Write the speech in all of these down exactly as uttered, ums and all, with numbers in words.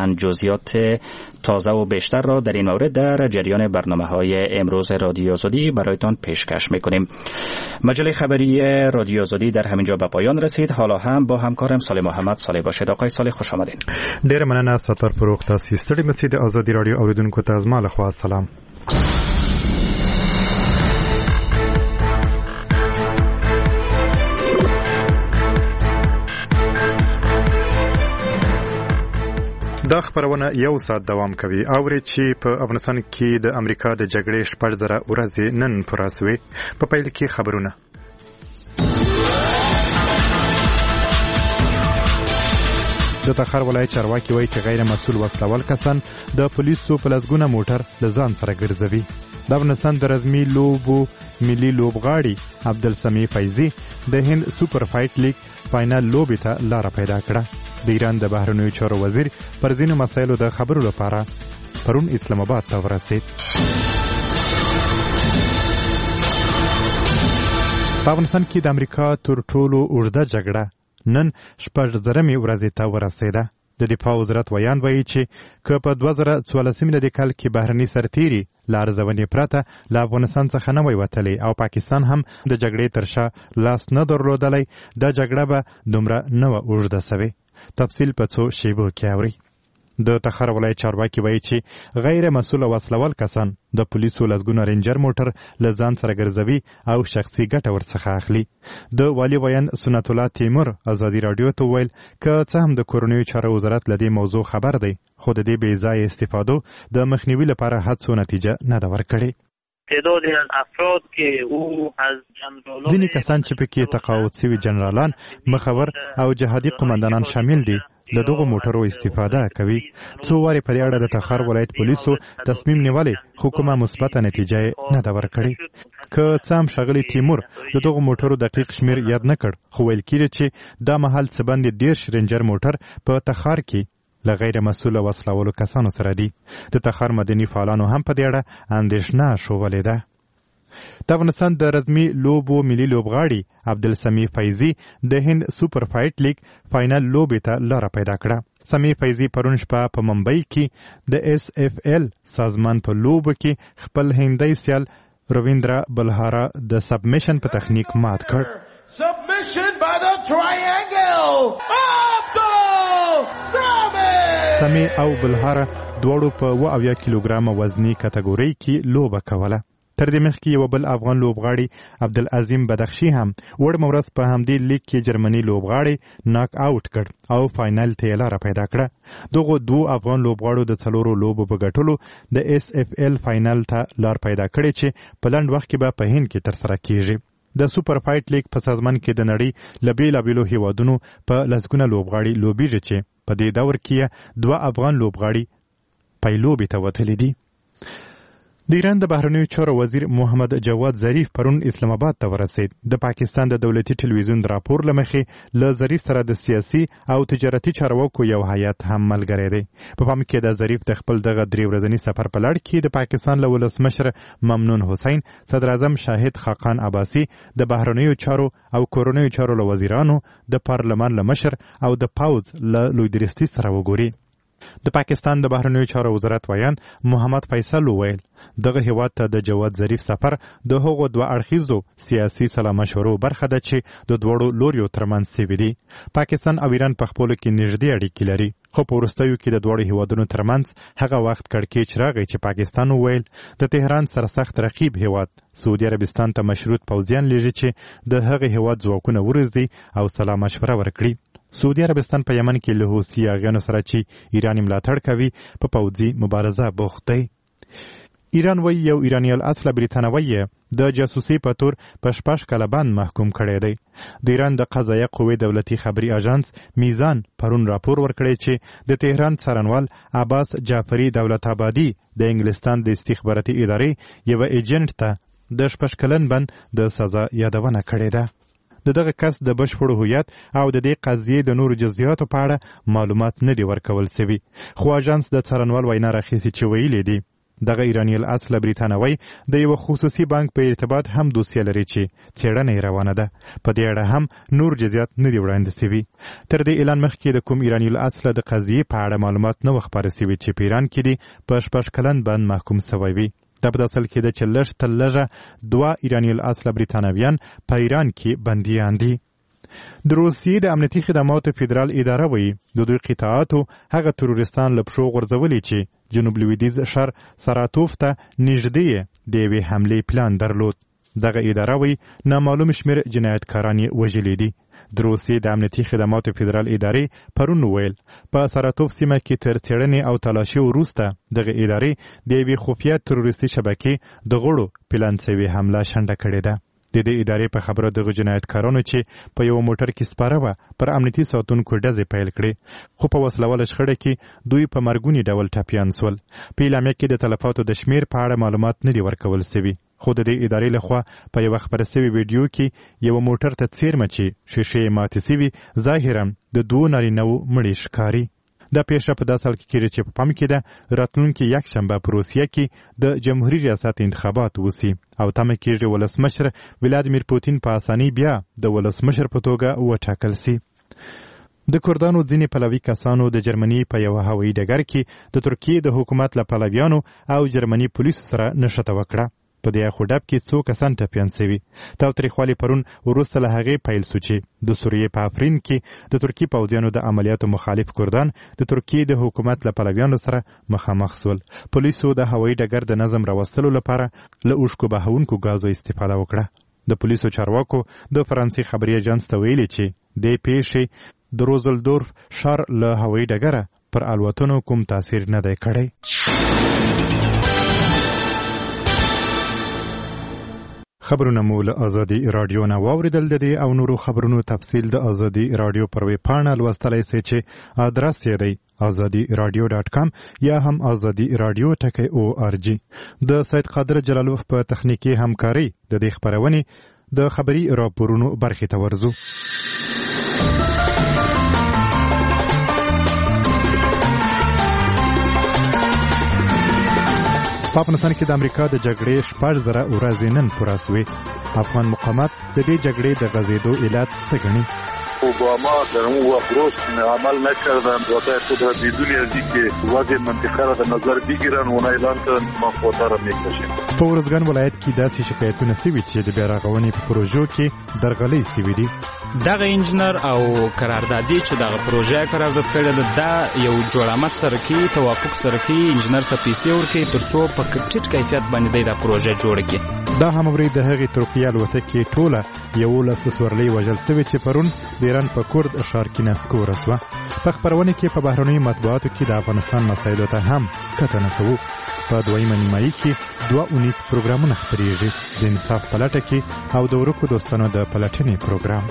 چند جزئیات تازه و بیشتر را در این مورد در جریان برنامه‌های امروز رادیو آزادی برایتان پیشکش می‌کنیم. مجله خبری رادیو آزادی در همینجا به پایان رسید. حالا هم با همکارم صالح محمد صالح باشید. آقای صالح خوش آمدین. ډیر مننه ستار فروخ تاسو ستړي مسید آزادی رادیو اوریدونکو ته از ما له خوا سلام. دا خبرونه یو ساعت دوام کوي. اوري چې په افغانستان کې د امریکا د جګړې شپږ زره ورځې نن پوره شوې. په پیل کې خبرونه. د تخار ولایت چارواکي وایي چې غیر مسؤل وسلوال کسان د پولیسو په لسګونه موټر له ځان سره ګرځوي. د افغانستان د رزمي لوبو ملي لوبغاړي عبدالسمیع فیضي د هند سوپر فایټ لیګ فاینل لوبې ته لاره پیدا کړه. د ایران د بهرنیو چارو وزیر پر ځینو مسایلو د خبرو لپاره پرون اسلام آباد ته ورسید. په افغانستان کې د امریکا تر ټولو اوږده جګړه نن شپږ زرمې ورځې ته ورسېده. د دفاع وزارت ویان وایي چې که په دوه زره څوارلسم میلادي کال کې بهرني سرتیري له ارزونې پرته له افغانستان څخه نه وای وتلی او پاکستان هم د جګړې تر شا لاس نه درلودلی، دا جګړه به دومره نه وه اوږده سوې. تفصیل په څو شیبو کې اورئ. د تخار ولایت چارواکي وایي چې غیر مسؤل وسلوال کسان د پولیسو لسګونه رینجر موټر له ځان سره ګرځوي او شخصي ګټه ورڅخه اخلي. د والي ویان سنت الله تیمور ازادي راډیو ته وویل که څه هم د کورنیو چارو وزارت له دې موضوع خبر دی، خو د دې بې ځایه استفادو د مخنیوي لپاره هڅو نتیجه نه ده ورکړې. تعدادی از افراد که او از جنرالان ځینې کسان چې پکې تقاعد شوي جنرالان، مخور او جهادي قمندانان شامل دي له دغو موټرو استفاده کوي. څو وارې په دې اړه د تخار ولایت پولیسو تصمیم نیولی، خو کومه مثبته نتیجه نه ده ورکړې. که څه هم ښاغلي تیمور د دغو موټرو دقیق شمیر یاد نه کړ، خو ویل کېږي چې دا مهال څه باندې دېرش رینجر موټر په تخار کې له غیر مسؤله وسلوالو کسانو سره دي. د تخار مدني فعالانو هم په دې اړه اندېښنه ښودلې ده. د افغانستان د رزمي لوبو ملي لوبغاړي عبدالسمیع فیضي د هند سوپر فایټ لیګ فاینل لوبې ته لاره پیدا کړه. سمیع فیضي پرون شپه په ممبئی کې د ایس اف ال سازمان په لوبو کې خپل هندی سیال رویندرا بلهارا د سبمیشن په تخنیک مات کړ. Submission by the triangle. سمیع او بلهارا دواړو په اوه اویا کیلوګرامه وزني کټګورۍ کې لوبه کوله. تر دې مخکې یو بل افغان لوبغاړي عبدالعظیم بدخشي هم وړمه ورځ په همدې لیګ کې جرمني لوبغاړي ناک آوټ کړ او فاینل ته یې لاره پیدا کړه. دغو دوو افغان لوبغاړو د څلورو لوبو په ګټلو د ایس اف ال فاینل ته لار پیدا کړې چې په لنډ وخت کې به په هند کې ترسره کیږي. د سوپر فایټ لیګ په سازمان کې د نړۍ له بېلابېلو هیوادونو په لسګونه لوبغاړي لوبیږي چې په دې دور کې دوه افغان لوبغاړي پیلوبې ته وتلي دي. د ایران د بهرنیو چارو وزیر محمد جواد ظریف پرون اسلام آباد ته ورسید. د پاکستان د دولتي ټلویزیون د راپور له مخې له ظریف سره د سیاسي او تجارتي چارواکو یو هیات هم ملګری دی. په پام کې د ظریف د خپل دغه درې ورځني سفر په لړ کې د پاکستان له ولسمشر ممنون حسین، صدر اعظم شاهد خاقان عباسي، د بهرنیو چارو او کورنیو چارو له وزیرانو، د پارلمان له مشر او د پوځ له لویدرستي سره وګوري. د پاکستان د بهرنیو چارو وزارت ویان محمد فیصل وویل دغه هیواد ته د جواد ظریف سفر د هغو دوه اړخیزو سیاسي سلا مشورو برخه ده چې د دواړو لوریو ترمنځ سوي دي. پاکستان او ایران په خپلو کې نږدې اړیکې لري، خو په وروستیو کې د دواړو هیوادونو ترمنځ هغه وخت کړکېچ راغی چې پاکستان وویل د تهران سرسخت رقیب هیواد سعودي عربستان ته مشروط پوځیان لیږي چې د هغه هیواد ځواکونه ورزدي او سلا مشوره ورکړي. سعودي عربستان په یمن کې له حوثي اغیانو سره چې ایران ملاتړ کوي په پوځي مبارزه بوخت دی. ایران وایي یو ایرانی الاصله بریتانوی د جاسوسي په تور په شپږ کاله باندې محکوم کړی دی. د ایران د قضایه قوې دولتي خبري اژانس میزان پرون راپور ورکړی چې د تهران څارنوال عباس جعفري دولت آبادي د انګلستان د استخباراتي ادارې یو ایجنټ ته د شپږ کلن بند د سزا یادونه کړې ده. د دغه کس د بشپړ هویت او د دې قضیې د نورو جزئیاتو په اړه معلومات نه دي ورکول شوي، خو اژانس د څارنوال وینا راخیستې چې ویلي دي دغه ایرانی الاصل بریتانوي د یو خصوصي بانک په ارتباط هم دوسیه لري چې څېړنه روانه ده. په دې اړه هم نور جزئیات نه دي وړاندې شوي. تر دې اعلان مخکې د کوم ایرانی الاصل د قضیې په اړه معلومات نه خپاره شوي چې په ایران کې دي په شپږ کلن بند محکوم شوی وي. دا په داسل کې ده چې لږ تر لږه دوه ایرانی الاصل بریتانویان په ایران کې بندیان دي. د روسیې د امنیتي خدماتو فدرال اداره وایي د دوی قطاعاتو هغه تروریستان له پښو غورځولي چې جنوب لویدیځ شهر ساراتوف ته نږدې د یوې حملې پلان درلود. دغه اداره وایي نامعلوم شمېر جنایتکاران یې وژلي دي. د روسیې د امنیتي خدماتو فدرال ادارې پرون وویل په ساراتوف سیمه کې تر څېړنې او تلاشي وروسته دغه ادارې د یوې خفیه تروریستي شبکې د غړو پلان شوې حمله شنډه کړې ده. د دې ادارې په خبره دغه جنایتکارانو چې په یو موټر کې سپاره وه پر امنیتي ساتونکو ډزې پیل کړې، خو په وسلواله شخړه کې دوی په مرګوني ډول ټپیان سول. په اعلامیه کې د تلفاتو د شمېر په اړه معلومات نه دي ورکول شوي، خو د دې ادارې لخوا په یوه خپره شوي ویډیو کې یو موټر ته څیرمه چې شیشې یې ماتې شوي ظاهرا د دوو نارینه‌وو مړي ښکاري. دا پیښه په داسې حال کې کېږي چې په پام کې ده راتلونکي یکشنبه په روسیه کې د جمهوري ریاست انتخابات وسي او تمه کېږي ولسمشر ولادیمیر پوتین په اسانۍ بیا د ولسمشر په توګه وټاکل سي. د کردانو ځینې پلوي کسانو د جرمني په یوه هوایي ډګر کې د ترکیې د حکومت له پلویانو او جرمني پولیسو سره نښته وکړه. په دې خودب کې څو کسان ټپیان شوي. تاوتریخوالي پرون وروسته له هغې پیل شو چې د سوریې په افرین کې د ترکي پوځیانو د عملیاتو مخالف کردان د ترکیې د حکومت له پلویانو سره مخامخ شول. پولیسو د هوایي ډګر د نظم راوستلو لپاره له اوښکو بهونکو ګازو استفاده وکړه. د پولیسو چارواکو د فرانسې خبري اژانس ته ویلي چې دې پیښې د روزلدورف ښار له هوایي ډګره پر الوتنو کوم تاثیر نه دی کړی. خبرونه مو له ازادي رادیو نه واوریدل. د دې او نورو خبرونو تفصیل د ازادي رادیو پر ویب پاڼه لوستلی سئ چې ادرس یې دی ازادي رادیو ډاټ کام یا هم ازادي رادیو ټکی او آر جی. د سید قادر جلالوف په تخنیکي همکاري د دې خبرونې د خبري راپورونو برخې ته ورځو. په افغانستان کې د امریکا د جګړې شپږ زره ورځې نن پوره شوې. افغان مقاومت د دې جګړې د غځېدو علت څه ګڼي؟ اوباما در اون وقت درست عمل نکردن و باید خود را بدون از اینکه وضع منطقه را در نظر بگیرن و اعلان کردن ما خودتا را میکشیم. په ارزګان ولایت کې داسې شکایتونه شوي چې د بیا رغونې په پروژو کې درغلۍ شوي دي. دغه انجنیر او قراردادي چې دغه پروژه قرارداد کړی ده دا یو جوړامت سره کې توافق سره کې انجنیر ته پیسې ورکوي ترڅو په ټیټ کیفیت باندې دا پروژه جوړه کړي. دا هم اوري د هغې ترکیې الوتکې ټوله یولس سورلۍ وژل شوې چې پرون د ایران په کورد ښار کې نسکوره شوه. په خپرونې کې په بهرنیو مطبوعاتو کې د افغانستان مسایلو ته هم کتنه کوو. په دویمه نیمایي کې دوه اونیز پروګرامونه خپرېږي، د انصاف په لټه کې او د ورکو دوستانو د پلټنې پروګرام.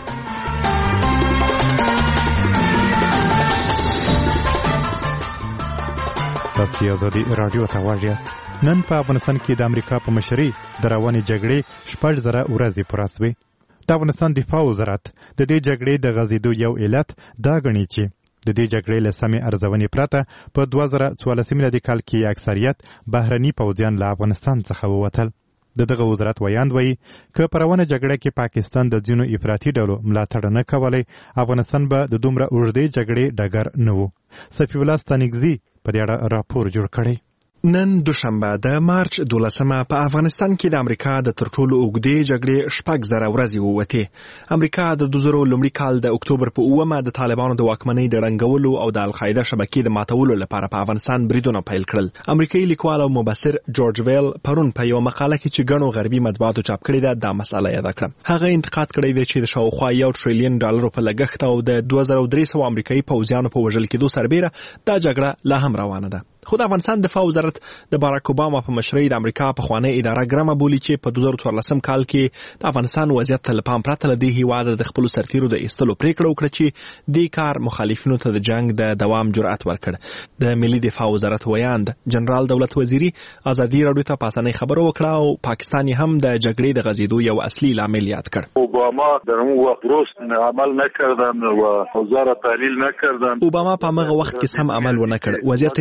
تاسو ازادي رادیو ته غواړئ. نن په افغانستان کې د امریکا په مشرۍ د روانې جګړې شپږ زره ورځې پوره شوې. د افغانستان دفاع وزارت د دې جګړې د غځېدو یو علت دا ګڼي چې د دې جګړې له سمې ارزونې پرته په دوه زره څوارلسم میلادي کال کې اکثریت بهرني پوځیان له افغانستان څخه ووتل. د دغه وزارت ویاند وایي که په روانه جګړه کې پاکستان د ځینو افراطي ډلو ملاتړ نه کولی، افغانستان به د دومره اوږدې جګړې ډګر نه و. صفي الله ستانکزي په دې اړه راپور جوړ کړی. نن دوشنبه د مارچ دولسمه په افغانستان کې د امریکا د تر ټولو اوږدې جګړې شپږ زره ورځې ووتې. امریکا د دوه زره لومړي کال د اکتوبر په اوومه د طالبانو د واکمنۍ د ړنګولو او د القاعده شبکې د ماتولو لپاره په افغانستان بریدونه پیل کړل. امریکایي لیکوال او مبصر جورج ویل پرون په یو مقاله کې چې ګڼو غربي مطبوعاتو چاپ کړې ده دا مسله یاد کړه. هغه انتقاد کړی دی چې د شاوخوا یو ټریلیون ډالرو په لګښت او د دوه زره درې سوه امریکایي پوځیانو په وژل کېدو سربیره دا جګړه لا هم روانه ده. خو د افغانستان دفاع وزارت د باراک اوباما په مشرۍ د امریکا پخوانۍ اداره ګرمه بولي چې په دوه زره څوارلسم کال کې د افغانستان وضعیت ته له پام پرته له دې هېواده د خپلو سرتیرو د ایستلو پرېکړه وکړه چې دې کار مخالفینو ته د جنګ د دوام جرأت ورکړ. د ملي دفاع وزارت ویاند جنرال دولت وزیري ازادي راډیو ته په اسانۍ خبره وکړه او پاکستان هم د جګړې د غځېدو یو اصلي لامل یاد کړ. اوباما در اون وقت درست عمل نکردن و اوضاع را تحلیل نکردن. اوباما په هغه وخت کې سم عمل ونه کړ، وضعیت یې سم ونه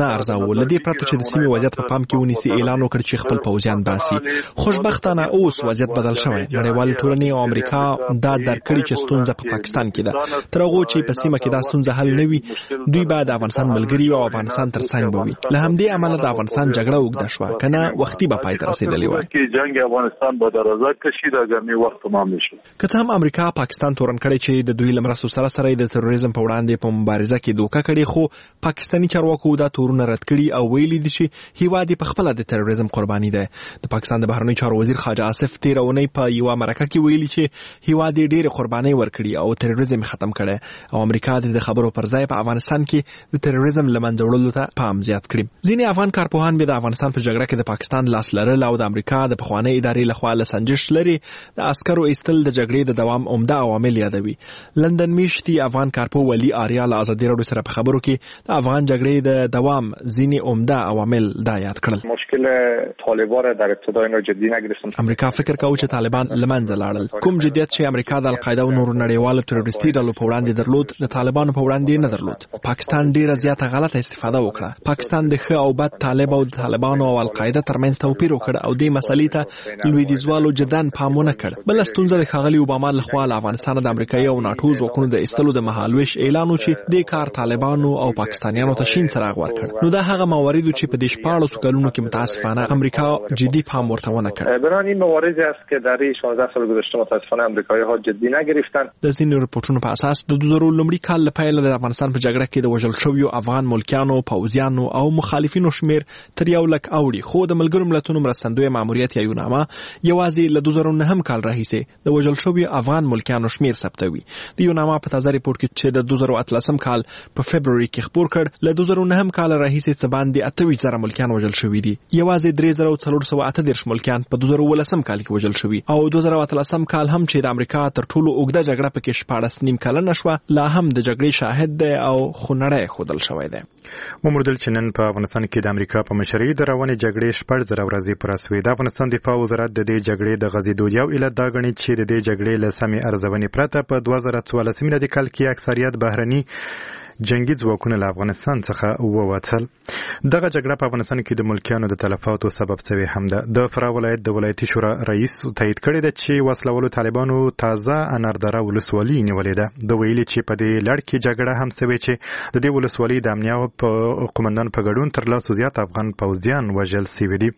ارزاو. لدې پرته چې د سیمې وضعیت په پام کې ونیسي اعلان وکړ چې خپل پوځیان باسي. خوشبختانه اوس وضعیت بدل شوی. نړیوال ټولنې او امریکا دا درکړي چې ستونزه په پاکستان کې ده. تر هغه چې په سیمه کې دا ستونزه حل نه وي دوی به د افغانستان ملګری او افغانستان ترڅنګ به وي. له همدې امله د افغانستان جګړه اوږده شوه کنه وختي به پای ته رسیدلې وای. کې جنگ افغانستان به درازه کشي دا ګرمي وخت تمام نشي. که څه هم امریکا پاکستان تورن کړي چې د دوی لمرسو سره سره د تروریزم په وړاندې په مبارزه کې دوکه کړي خو پاکستاني چارواکو دا تورونه رد کړي او ویلي دي چې هیواد په خپل د تروریزم قرباني ده. د پاکستان د بهرنی چارو وزیر خواجه آصف تیرونی په یو مرکه کې ویلي چې هیواد ډېر قرباني ورکړي او تروریزم ختم کړي او امریکا د خبرو پر ځای په افغانستان کې د تروریزم لمنځه وړلو ته پام زیات کړي. ځینې افغان کارپوهان به د افغانستان په جګړه کې د پاکستان لاس لرل او د امریکا د پخوانی ادارې لخوا له سنجش لري د عسکرو ایستل د جګړې د دوام عمده عوامل یادوي. لندن میشتي افغان کارپو ولی آریا له ازادي راډیو سره په خبرو کې د افغان جګړې د دوام ځینې عمده عوامل دا یاد کړل. مشکل طالبان در ابتدا اینو جدي نگرفتن. امریکا فکر کاوه چې طالبان لمنځه لاړل. کوم جديت چې امریکا د القاعده او نورو نړیوالو تروریستي ډلو په وړاندې درلود د طالبانو په وړاندې نه درلود. پاکستان ډیره زیاته غلطه استفاده وکړه. پاکستان د ښه او بد طالب او د طالبانو او القاعده ترمنځ توپیر وکړ او دې مسلې ته لویدیځوالو جدان پامونه کړ. بل ستونزه د ښاغلي اوباما لخوا له افغانستان د امریکایي او ناتو ځواکونو د ایستلو د مهالويش اعلان وشي د کار طالبانو او پاکستانیانو ته شین څراغ ورکړ. نو دا هغه موارد چې په دې شپاړسو کلونو کې متاسفانه امریکا جدي پام ورته ونه کړ. بران این مواردی است که در شانزده سال گذشته متاسفانه امریکایی ها جدي نگرفتن. د ځینو رپورټونو په اساس د دوه زره لومړي کال له پیل د افغانستان په جګړه کې د وژل شویو افغان ملکیانو پوځیانو او مخالفینو شمیر تر یو لک اوړي خو د ملګرو ملتونو مرستندوی ماموریت یا یوناما یوازې له دوه زره نهم کال راهیسې د وژل شویو افغان ملکیانو شمیر ثبتوي. د یوناما په تازه رپورټ کې چې د دوه زره اتلسم کال په فبروري کې خبر کړ له دوه زره نهم کال راهیسې څه باندې اته ویشت زره ملکیان وژل شوي دي. یوازې درې زره څلور سوه اته دېرش ملکیان په دوه زره اوولسم کال کې وژل شوي او دوه زره اتلسم کال هم چې د امریکا تر ټولو اوږده جګړه پکې شپاړس نیم کلنه شوه لا هم د جګړې شاهد دی او خونړی ښودل شوی دی. ومردل چې نن په افغانستان کې د امریکا په مشرۍ د روانې جګړې شپږ زره ورځې پوره شوې. د افغانستان دفاع وزارت د دې جګړې د غځېدو یو علت دا ګڼي چې د دې جګړې له سمې ارزونې پرته په دوه زره څوارلسم میلادي کال کې اکثریت بهرني جنگي ځواکونه له افغانستان څخه ووتل. دغه جګړه په افغانستان کې د ملکیانو د تلفاتو سبب شوې هم ده. د فراه ولایت د ولایتي شورا رئیس تایید کړی ده چې وسلوالو طالبانو تازه اناردره ولسوالي نیولې ده. د ویلي چې په دې لړ کې جګړه هم شوې چې د دې ولسوالۍ د امنیه په قومندان په ګډون تر لاسو زیات افغان پوځیان وژل شوي دي.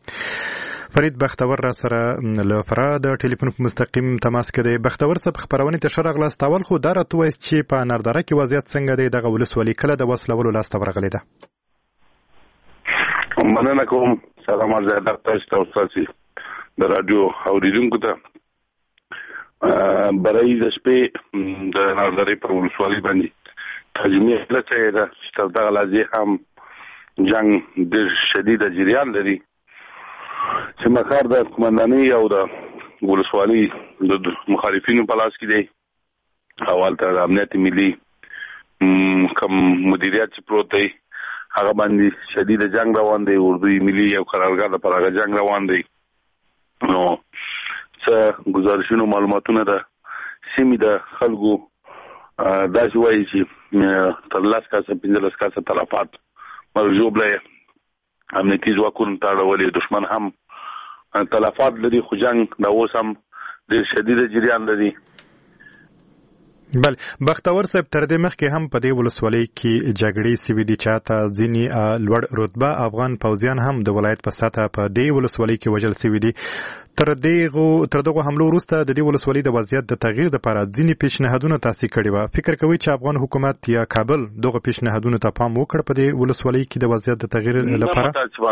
فرید بختور را سره له فراه د ټلیفون په مستقیم تماس کې دی. بختور صاحب خبرونه ته ښه راغلاست. اول خو دا راته ووایاست چې په اناردره کې وضعیت څنګه دی؟ دغه ولسوالي کله د وسلوالو لاسته ورغلې ده؟ مننه کوم. سلام عرض ادب تاسو ته او تاسو د رادیو اوریدونکو ته. برای د شپې د اناردرې په ولسوالي باندې تجمیع لته ده چې تر دغه لحظې هم جنگ ډېر شدید جریان لري چې مخار د قومندانۍ او د ولسوالۍ د مخالفینو په لاس کې دی. اول ته د امنیت ملي کوم مدیریت چې پروت دی هغه باندې شدید جنگ روان دی. اردوی ملي او قرارګاه د پر هغه جنگ روان دی. نو څه گزارشونو معلوماتونه د سیمې د خلکو داسې وایي چې تر لس کاسه پنځلس کاسه تلفات مرجوب لري. امنیتي ځواکونو ته اړولې دشمن هم تلفات لري خو جنگ دا اوس هم ډېر شدید جریان لري. بل بختور صاحب تر دې مخکې هم په دې ولسوالۍ کې جګړې سوي دي چې تا ځینې لوړ رتبه افغان پوځیان هم د ولایت په سطحه په دې ولسوالۍ کې وژل سوي دي. تر دغه تر دغه حملو وروسته د دې ولسوالۍ د وضعیت د تغییر لپاره ځینې پیشنهادونه تاسیس کړي وو. فکر کوي چې افغان حکومت یا کابل دغه پیشنهادونه ته پام وکړ په دې ولسوالۍ کې د وضعیت د تغییر لپاره؟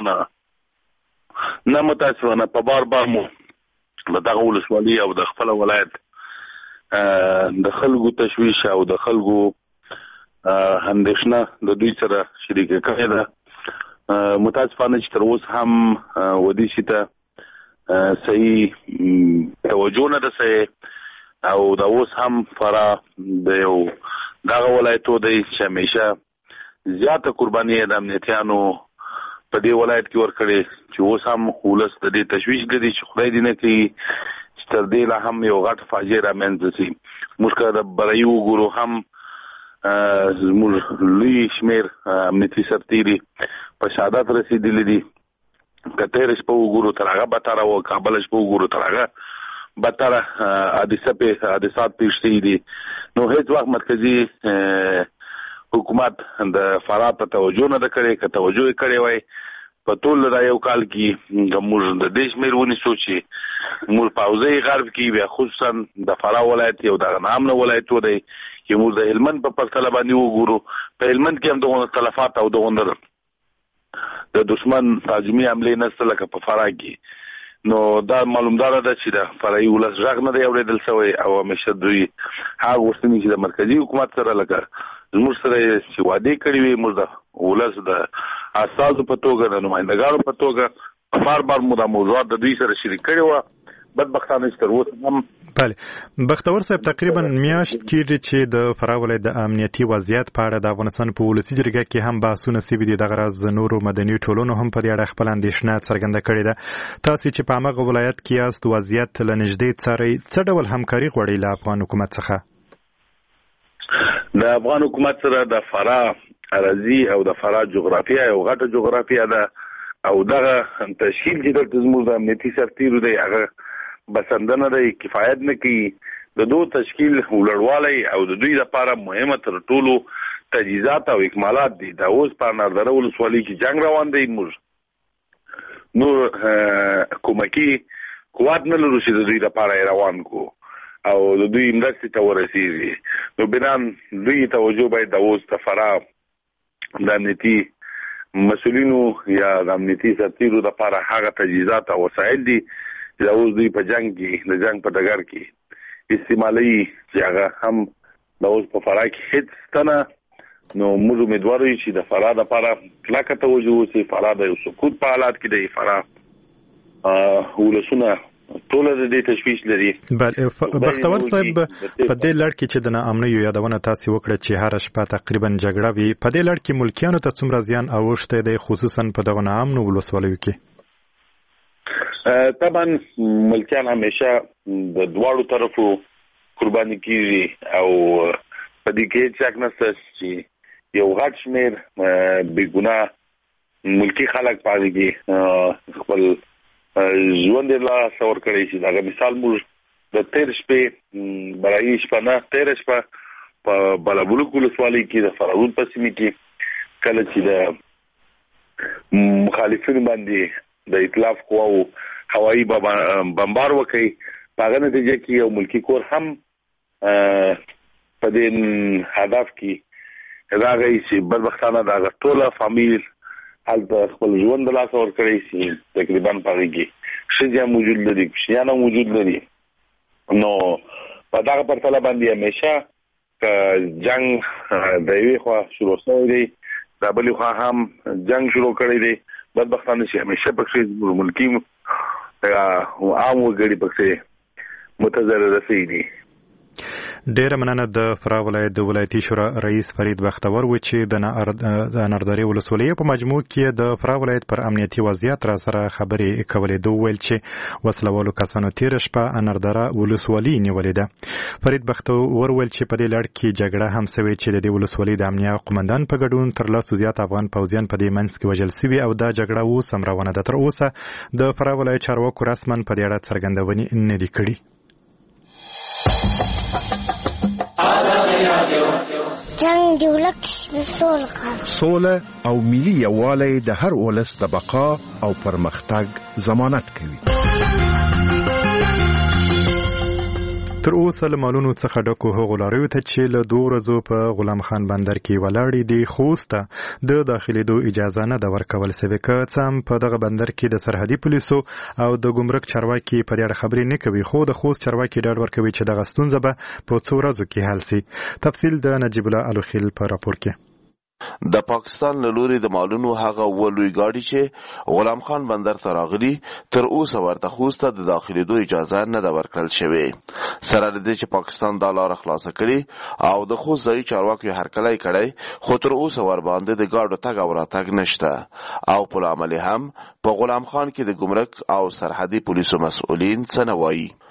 نه متاسفانه په بار بار مو دغه ولسوالۍ او د خپل ولایت د خلکو تشویش او د خلکو اندېښنه د دوی سره شریکه کړې ده. متاسفانه چې تر اوسه هم ودې شي ته صحیح توجه نه ده صحیح او د اوس هم فراه د یو دغه ولایتو دی چې همیشه زیاته قرباني د امنیتیانو په دې ولایت کې ورکړې چې اوس هم ولس د دې تشویش لري چې خدای دې نه کوي تر دې لا هم یو غټ فاجعه رامنځته شي. موږ که د برایي وګورو هم زموږ لوی شمېر امنیتي سرتیري په شهادت رسیدلی دي. که تیر شپه وګورو تر هغه بتره او کابل شپه وګورو تر هغه بتره حادثه په حادثات پیښ شوي دي. نو هیڅ وخت مرکزی حکومت د فراه ته توجه نه ده کړې. که توجه یې کړې وای په ټول دا یو کال کې موږ د دې شمېر ونیسو چې موږ په حوزه غرب کې بیا خصوصا د فراه ولایت یو دغه نامنه ولایت و دی چې موږ د هلمند په پرتله باندې وګورو. په هلمند کې هم دغونه تلفات او دغونه د دشمن تهاجمي حملې نشته لکه په فراه کې. نو دا معلومدار ده چې د فرایي ولس غږ نه دی اورېدل شوی او همیشه دوی هغه غوښتنې چې د مرکزي حکومت سره لکه زموږ سره چې وعدې کړې وي موږ د ولس د استازو په توګه د نمایندګانو په توګه بار بار مو دا موضوعات د دوی سره شریک کړي وه. بدبختانه چې تر اوسه هم بله بختور صاحب تقریبا میاشت کېږي چې د فراه ولایت د امنیتي وضعیت په اړه د افغانستان په ولسي جرګه کې هم بحثونه سوي دي. دغه راز نورو مدني ټولنو هم په دې اړه خپل اندېښنه څرګنده کړې ده. تاسې چې په هماغه ولایت کې یاست وضعیت له نږدې څارئ، څه ډول همکاري غواړئ له افغان حکومت څخه؟ د افغان حکومت سره د فراه اراضي او د فراه جغرافیه یو غټه جغرافیه ده او دغه تشکیل چې دلته زموږ د امنیتي سرتیرو دی هغه بسنده نه دی، کفایت نه کوي. د دو تشکیل ولړوالی او د دوی لپاره مهمه تر ټولو تجهیزات او اکمالات دي. دا اوس په اناردره ولسوالۍ کې جنګ روان دی. موږ نور کومکي قوت نه لرو چې د دوی لپاره روان کو او د دوی مرستې ته ورسېږي. نو بنان دوی توجه باید د اوس د فراه د امنیتي مسؤلینو یا د امنیتي سرتیرو لپاره هغه تجهیزات او وسایل دي چې اوس دوی په جنگ کې د جنگ په ډګر کې استعمالوي چې هغه هم د اوس په فراه کې هېڅ شته نه. نو موږ امیدوار یو چې د فراه لپاره کلکه توجه وشي. فراه د یو سقوط په حالات کې دی. فراه ولسونه ټول د دې تشویش لري. بله بختور صاحب په دې لړ کې چې د ناامنیو یادونه تاسې وکړه چې هره شپه تقریبا جګړه وي، په دې لړ کې ملکیانو ته څومره زیان اوښتی دی خصوصا په دغو ناامنو ولسوالیو کې؟ طبعا ملکیان همیشه د دواړو طرفو قرباني کیږي او په دې کې هیڅ شک نشته چې یو غټ شمېر بې ګناه ملکي خلک په هغې کې خپل ژوند یې له لاسه ورکړی شي. دغه مثال موږ د تېر شپې برایي شپه نه تېره شپه په بالابلوک ولسوالۍ کې د فرارود په سیمې کې کله چې د مخالفینو باندې د ائتلاف قواو هوایي بمبار وکړي، په هغه نتیجه کې یو ملکي کور هم په دې هدف کې راغی چې بدبختانه د هغه ټوله فامیل هلته خپل ژوند د لاسه ورکړی شي. تقریبا په هغې کې ښځې هم وجود لري، کوچنیان هم وجود لري. نو په دغه پرتله باندې همیشه که جنګ د یوې خوا شروع شوی دی د بلې خوا هم جنګ شروع کړی دی، بدبختانه چې همیشه پکې ملکي عام وګړي پکې متضرر شوي دي. ډیره مننه. د فراه ولایت د ولایتي شورا رئیس فرید بختور و چې د اناردرې ولسوالۍ په مجموع کې د فراه ولایت پر امنیتي وضعیت را سره خبرې کولې. دوی ویل چې وسلوالو کسانو تېره شپه اناردره ولسوالۍ نیولې ده. فرید بختور ویل چې په دې لړ کې جګړه هم سوې چې د دې ولسوالۍ د امنیه قومندان په ګډون تر لسو زیات افغان پوځیان په دې منځ کې وژل سوي او دا جګړه اوس هم روانه ده. تر اوسه د فراه ولایت چارواکو رسما په دې اړه څرګندونې نه دي کړي. جنگ دی ولک سول خان سوله او ملي یووالی د هر ولس د بقا او پرمختګ ضمانت کوي. تر اوسه له مالونو څخه ډکو هغو لاریو ته چې له دوه ورځو په غلام خان بندر کې ولاړې دي خوست ته د داخلېدو اجازه نه ده ورکول سوې. که څه هم په دغه بندر کې د سرحدي پولیسو او د ګمرک چارواکي په دې اړه خبرې نه کوي، خو د خوست چارواکي ډاډ ورکوي چې دغه ستونزه به په څو ورځو کې حل سي. تفصیل د نجیب الله الوخیل په راپور کې. د پاکستان له لوري د مالونو هغه ولوي گاډي چې غلام خان بندر ته راغلي تر اوسه ورته خوست ته د داخلېدو اجازه نه ده ورکړل شوې. سره د دې چې پاکستان دا لاره خلاصه کړي او د خوست ځایي چارواکو هرکلی کړی، خو تر اوسه ورباندې د ګاډو تګ او راتګ نشته او په لامل هم په غلام خان کې د ګمرک او سرحدي پولیسو مسؤلین څه نه وایي.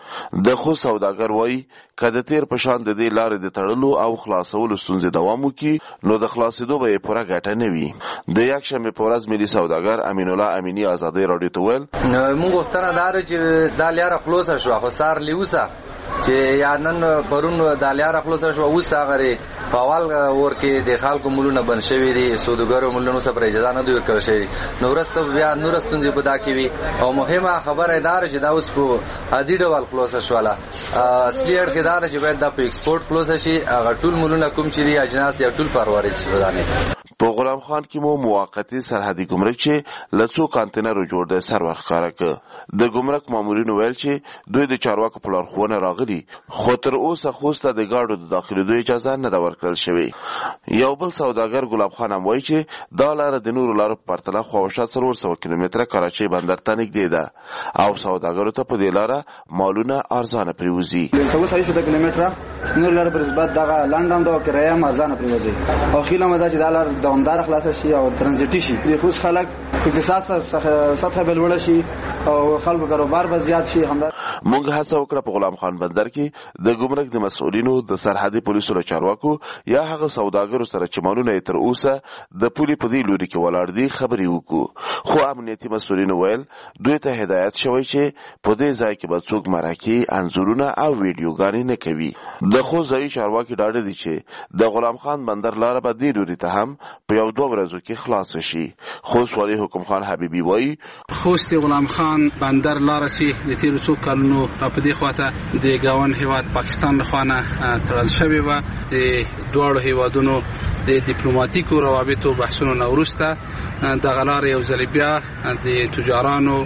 د خو سوداګر وایي که د تیر په شان د دې لارې د تړلو او خلاصولو ستونزې دوام وکړي نو د خلاصېدو به یې پوره ګټه نه وي. د یکشنبې په ورځ ملي سوداګر امین الله امینی ازادۍ راډیو ته ویل موږ غوښتنه دا ده چې دا لاره خلاصه شوه خو سهار لیوسه چې یا نن پرون دا لاره خلاصه شوه اوس هغه په اول ور کې د خلکو مولونه بند شوي دي سوداګرو مولونو څخه اجازه نه دی ورکړل شوی نو ورسته بیا نور ستونزې په دا کې وي او مهمه خبره دا چې دا اوس په عادي ډول خلاصه شوله. اصلي اړخ دا چې باید دا په ایکسپورټ خلاصه شي هغه ټول مولونه کوم چې دي اجناس دی ټول پروارید شي ودانې. په غلام خان کې مو موقتی سرحدي ګمرک چې له څو کانتینرو جوړ دی سر ورښکاره کړ. د ګمرک مامورینو ویل چې دوی د چارواکو په لارښوونه راغلي خو تر اوسه خوست ته د ګاډو د داخلېدو اجازه نه ده ورکړل شوې. یو بل سوداګر ګلاب خان هم وایي چې دا لاره د نورو لارو په پرتله خواوشا څلور سوه کیلومتره کراچۍ بندر ته نږدې ده او سوداګرو ته په دې لاره مالونه ارزانه پرېوځي. اووه سوه شپېته کیلومتره نور لاره پر نسبت دغه لنډ هم ده کرایه هم ارزانه پرېوځي او خیال مې دا چې دا لاره دوامداره خلاصه شي او ترانزیټي شي د خوست خلک اقتصاد سطح به لوړه شي او خلکو کاروبار به زیات شي. همدا موږ هڅه وکړه په غلام خان بندر کې د ګمرک د مسؤلینو د سرحدي پولیسو له چارواکو یا هغه سوداګرو سره چې مالونه یې تر اوسه د پولې په دې لوري کې ولاړ دي خبرې وکړو خو امنیتي مسؤلینو ویل دوی ته هدایت شوی چې په دې ځای کې به څوک مرکې انځورونه او ویډیوګانې نه کوي. د خو ځایي چارواکي ډاډه دي چې د غلام خان بندر لاره به دې لوري ته هم په یو دوه ورځو کې خلاص شي. خوست والي حکم خان حبیبي وایي خوست غلام خان بندر لاره چې د تیرو څو کلونو را په دې خواته د ګاونډ هیواد پاکستان له خوا نه تړل شوې وه د دواړو هیوادونو د ډیپلوماتیکو روابطو بحثونو نه وروسته دغه لاره یو ځل بیا د تجارانو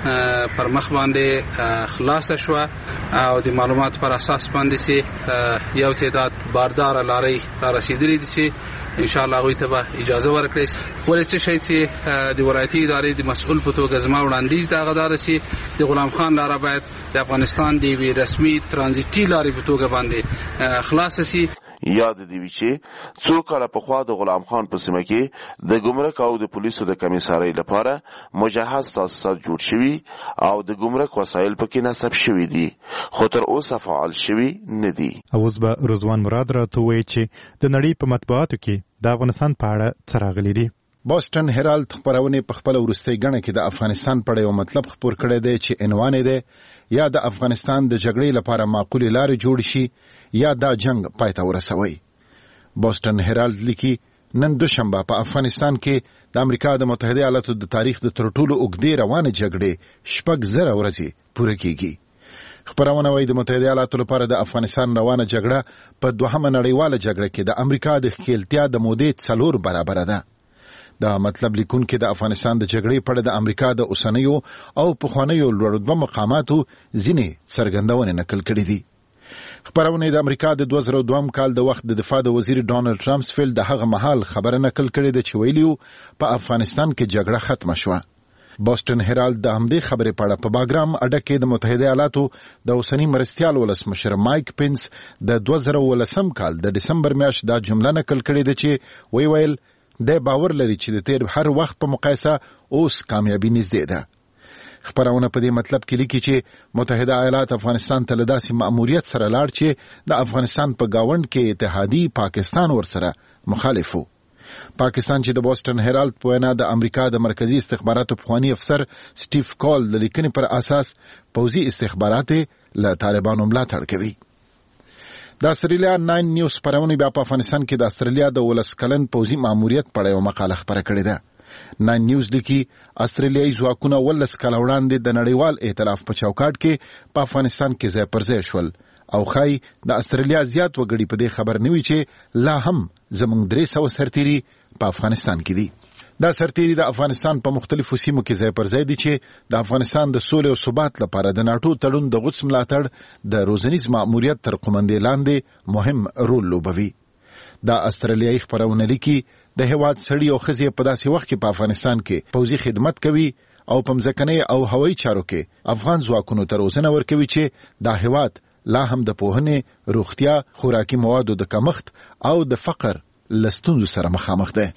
پر مخ باندې خلاصه شوه او د معلومات پر اساس باندې سي یو تعداد باردار لارې را رسیدلي دي چې ان شاء الله هغوی ته به اجازه ورکړي. ولې څه شی چې د ولایتي ادارې د مسؤل په توګه زما وړاندیز دغه دا ده چې د غلام خان لاره باید د افغانستان د یوې رسمي ترانزیټي لارې په توګه باندې خلاصه سي. یاد دی چې څو کاله پخوا د غلام خان په سیمه کې د ګمرک او د پولیسو د کمیسارۍ لپاره مجهز تاسیسات جوړ شوي او د ګمرک وسایل پکې نصب شوي دي خو تر اوسه فعال شوي نه دي. اوس به رضوان مراد راته وایي چې د نړۍ په مطبوعاتو کې د افغانستان په اړه څه راغلي دي. بوسټن هیرالد خبرونه په خپل ورستۍ غڼه کې د افغانستان په یو مطلب خبر کړی دی چې عنوان دی یا د افغانستان د جګړې لپاره معقول لارې جوړ شي یا دا جنگ پای ته ورسوي. بوسټن هیرالد لیکي نن دوشنبه په افغانستان کې د امریکا د متحده ایالاتو د تاریخ د تر ټولو اوږدې روانه جګړې شپږ زره ورځې پوره کیږي. خبرونه وايي د متحده ایالاتو لپاره د افغانستان روانه جګړه په دوهمه نړیواله جګړه کې د امریکا د ښکېلتیا د مودې څلور برابره ده. دا مطلب لیکونکي د افغانستان د جګړې په اړه د امریکا د اوسنیو او پخوانیو لوړرتبه مقاماتو ځینې څرګندونې نقل کړي دي. خبرونه د امریکا د دوه زره دوه کال د وخت د دفاع د وزیر ډانلډ ټرامسفیلد د هغه مهال خبره نقل کړې ده چې ویلیو په افغانستان کې جګړه ختمه شوه. بوسټن هیرالد د همدې خبرې په اړه په باګرام اډه کې د متحده ایالاتو د اوسنی مرستیال ولسمشر مایک پینس د دوه زره ولسم کال د دسمبر میاشت دا جمله نقل کړې ده چې وی ویل د باور لري چې د تیر هر وخت په مقایسه اوس کامیابی نږدې ده. خبرونه په دې مطلب کې لیکي چې متحده ایالات افغانستان ته له داسې مأموریت سره لاړ چې د افغانستان په گاوند کې اتحادی پاکستان ورسره مخالف وو. پاکستان چې د بوسټن هیرالد په وینا د امریکا د مرکزی استخباراتو پخوانی افسر سټیف کول د لیکنې پر اساس پوځي استخبارات له طالبانو ملاتړ کوي. د استرالیا ناین نیوز خبرونه بیا په افغانستان کې د استرالیا د ولس کلن پوځي مأموریت په اړه یو مقاله خبره کړې ده. ناین نیوز لیکي استرالیایي ځواکونه ولس کاله وړاندې د نړیوال ائتلاف په چوکاټ کې په افغانستان کې ځای پر ځای شول او خای د استرالیا زیات وګړي په دې خبر نه وي چې لا هم زموږ درې سوه سرتیري په افغانستان کې دي. دا سرتیري د افغانستان په مختلفو سیمو کې ځای پر ځای دي چې د افغانستان د سولې او ثبات لپاره د ناټو تړون د غوڅ ملاتړ د روزنیز مأموریت تر قومندې لاندې مهم رول لوبوي. دا استرالیایي خبرونه لیکي د هیواد سړي او ښځې په داسې وخت کې په افغانستان کې پوځي خدمت کوي او په مځکنۍ او هوایي چارو کې افغان ځواکونو ته روزنه ورکوي چې دا هیواد لا هم د پوهنې، روغتیا، خوراکي موادو د کمښت او د فقر له ستونزو سره مخامخ دی.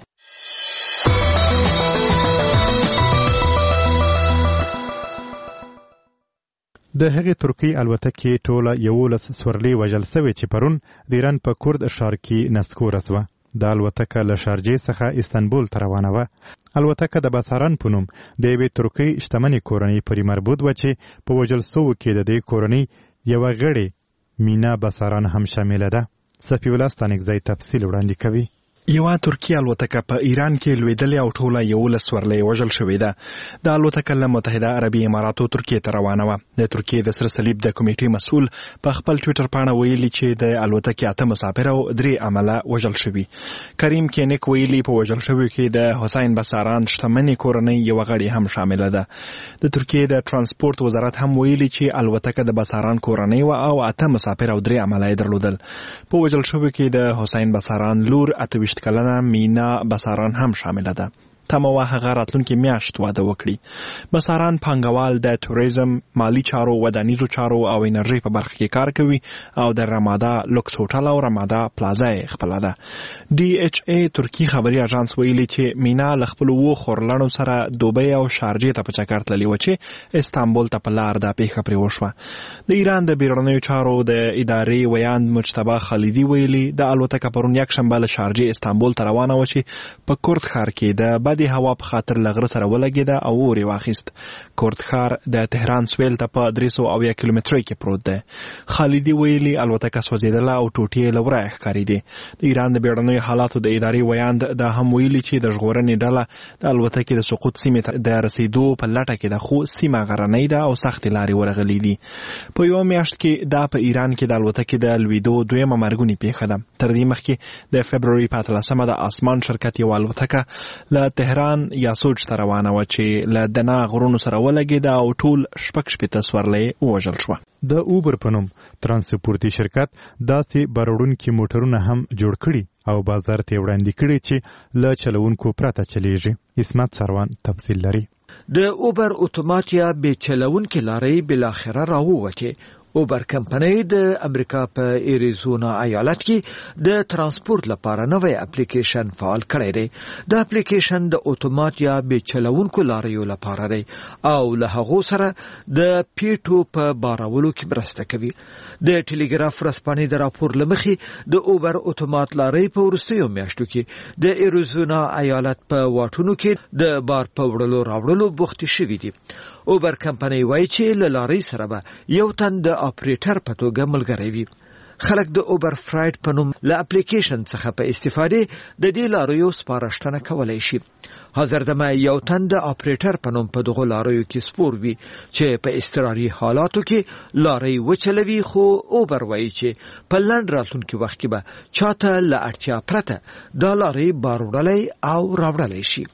د هغې ترکیې الوتکې ټوله یولس سورلۍ وژل سوې چې پرون د ایران په کورد ښار کې نسکوره سوه. دا الوتکه له شارجې څخه استانبول ته روانه وه. الوتکه د بساران په نوم د یوې ترکۍ شتمنې کورنۍ پورې مربوط وه چې په وژل سوو کې د دې کورنۍ یوه غړې مینا بساران هم شامله ده. صفي الله ستانکزی تفصیل وړاندې کوي. یوه ترکیه الوتکه په ایران کې لوېدلې او ټوله یولس سورلۍ وژل شوې ده. د الوتکه له متحده عربي اماراتو ترکیې ته روانه وه. د ترکیې د سره صلیب د کمیټې مسؤل په خپل ټویټر پاڼه ویلي چې د الوتکې اته مسافر او درې عمله وژل شوي. کریم کینیک ویلي په وژل شویو کې د حسین بساران شتمنې کورنۍ یوه غړې هم شامله ده. د ترکیې د ترانسپورت وزارت هم ویلي چې الوتکه د بساران کورنۍ وه او اته مسافر او درې عمله یې درلودل. په وژل شویو کې د حسین بساران لور اته کلنه مینا بساران هم شامله ده. تمه وه هغه راتلونکې میاشت واده وکړي. بساران پانګوال د توریزم، مالی چارو، ودانیزو چارو او انرژي په برخه کې کار کوي او د رمادا لوکس هوټل او رمادا پلازا یې خپله ده. ډي ایچ ای ترکی خبري اژانس ویلي چې مینا له خپلو اوو خورلڼو سره دوبۍ او شارجې ته په چکر تللې وه چې استانبول ته په لار دا پیښه پرې وشوه. د ایران د بیرونیو چارو د ادارې ویاند مجتبی خالدي ویلي د الوتکه پرون یکشنبه له شارجې استانبول ته روانه وه چې په کورد ښار کې د بد هوا په خاطر لغره سره ولګېده او اور یې واخیست. کورد ښار د تهران سویل ته په درې سوه اویا کیلومترۍ کې پروت دی. خالدي ویلي الوتکه سوځېدله او ټوټې یې له ورایه ښکارېدې. د ایران د بیړنیو حالاتو د ادارې ویاند دا هم ویلي چې د ژغورنې ډله د الوتکې د سقوط سیمې ته د رسېدو په لټه کې ده، خو سیمه غرنۍ ده او سختې لارې ورغلي دي. په یوه میاشت کې دا په ایران کې د الوتکې د لوېدو دویمه مرګونې پیښه ده. تر دې مخکې د فبروري په اتلسمه د آسمان شرکت یوه الوتکه له تهران یا سوچ ته روانه وه چې له دنا غرونو سره ولګېده او ټول شپږ شپېته سورلۍ ووژل شوه. د اوبر په نوم ترانسپورتي شرکت داسې بارونکي موټرونه هم جوړ کړي او بازار ته وړاندې کړي چې له چلوونکو پرته چلیږي. اسمت سروان تفصیل لري. د اوبر اتومات یا بې چلوونکي لارۍ بالاخره راووتې. اوبر کمپنۍ د امریکا په ایریزونا ایالت کې د ترانسپورت لپاره نوی اپلیکیشن فعال کړی دی. د اپلیکیشن د اتومات یا بې چلوونکو لاریو لپاره دی او له هغو سره د پیټو په بارولو کې مرسته کوي. د ټلګراف ورځپاڼې د راپور له مخې د اوبر اتومات لارۍ په وروستیو میاشتو کې د ایریزونا ایالت په واټونو کې د بار په وړلو راوړلو بوختې شوي دي. اوبر کمپنۍ وایي چې له لارۍ سره به یو تن د اپریټر په توګه ملګری وي. خلک د اوبر فرایډ په نوم له اپلیکیشن څخه په استفادې د دې لاریو سپارښتنه کولی شي. حاضر دمه یو تن د اپریټر په نوم په دغو لاریو کې سپور وي چې په اضطراري حالاتو کې لارۍ وچلوي، خو اوبر وایي چې په لنډ راتلونکي وخت کې به چاته له اړتیا پرته دا لارۍ بار وړلی او راوړلی شي.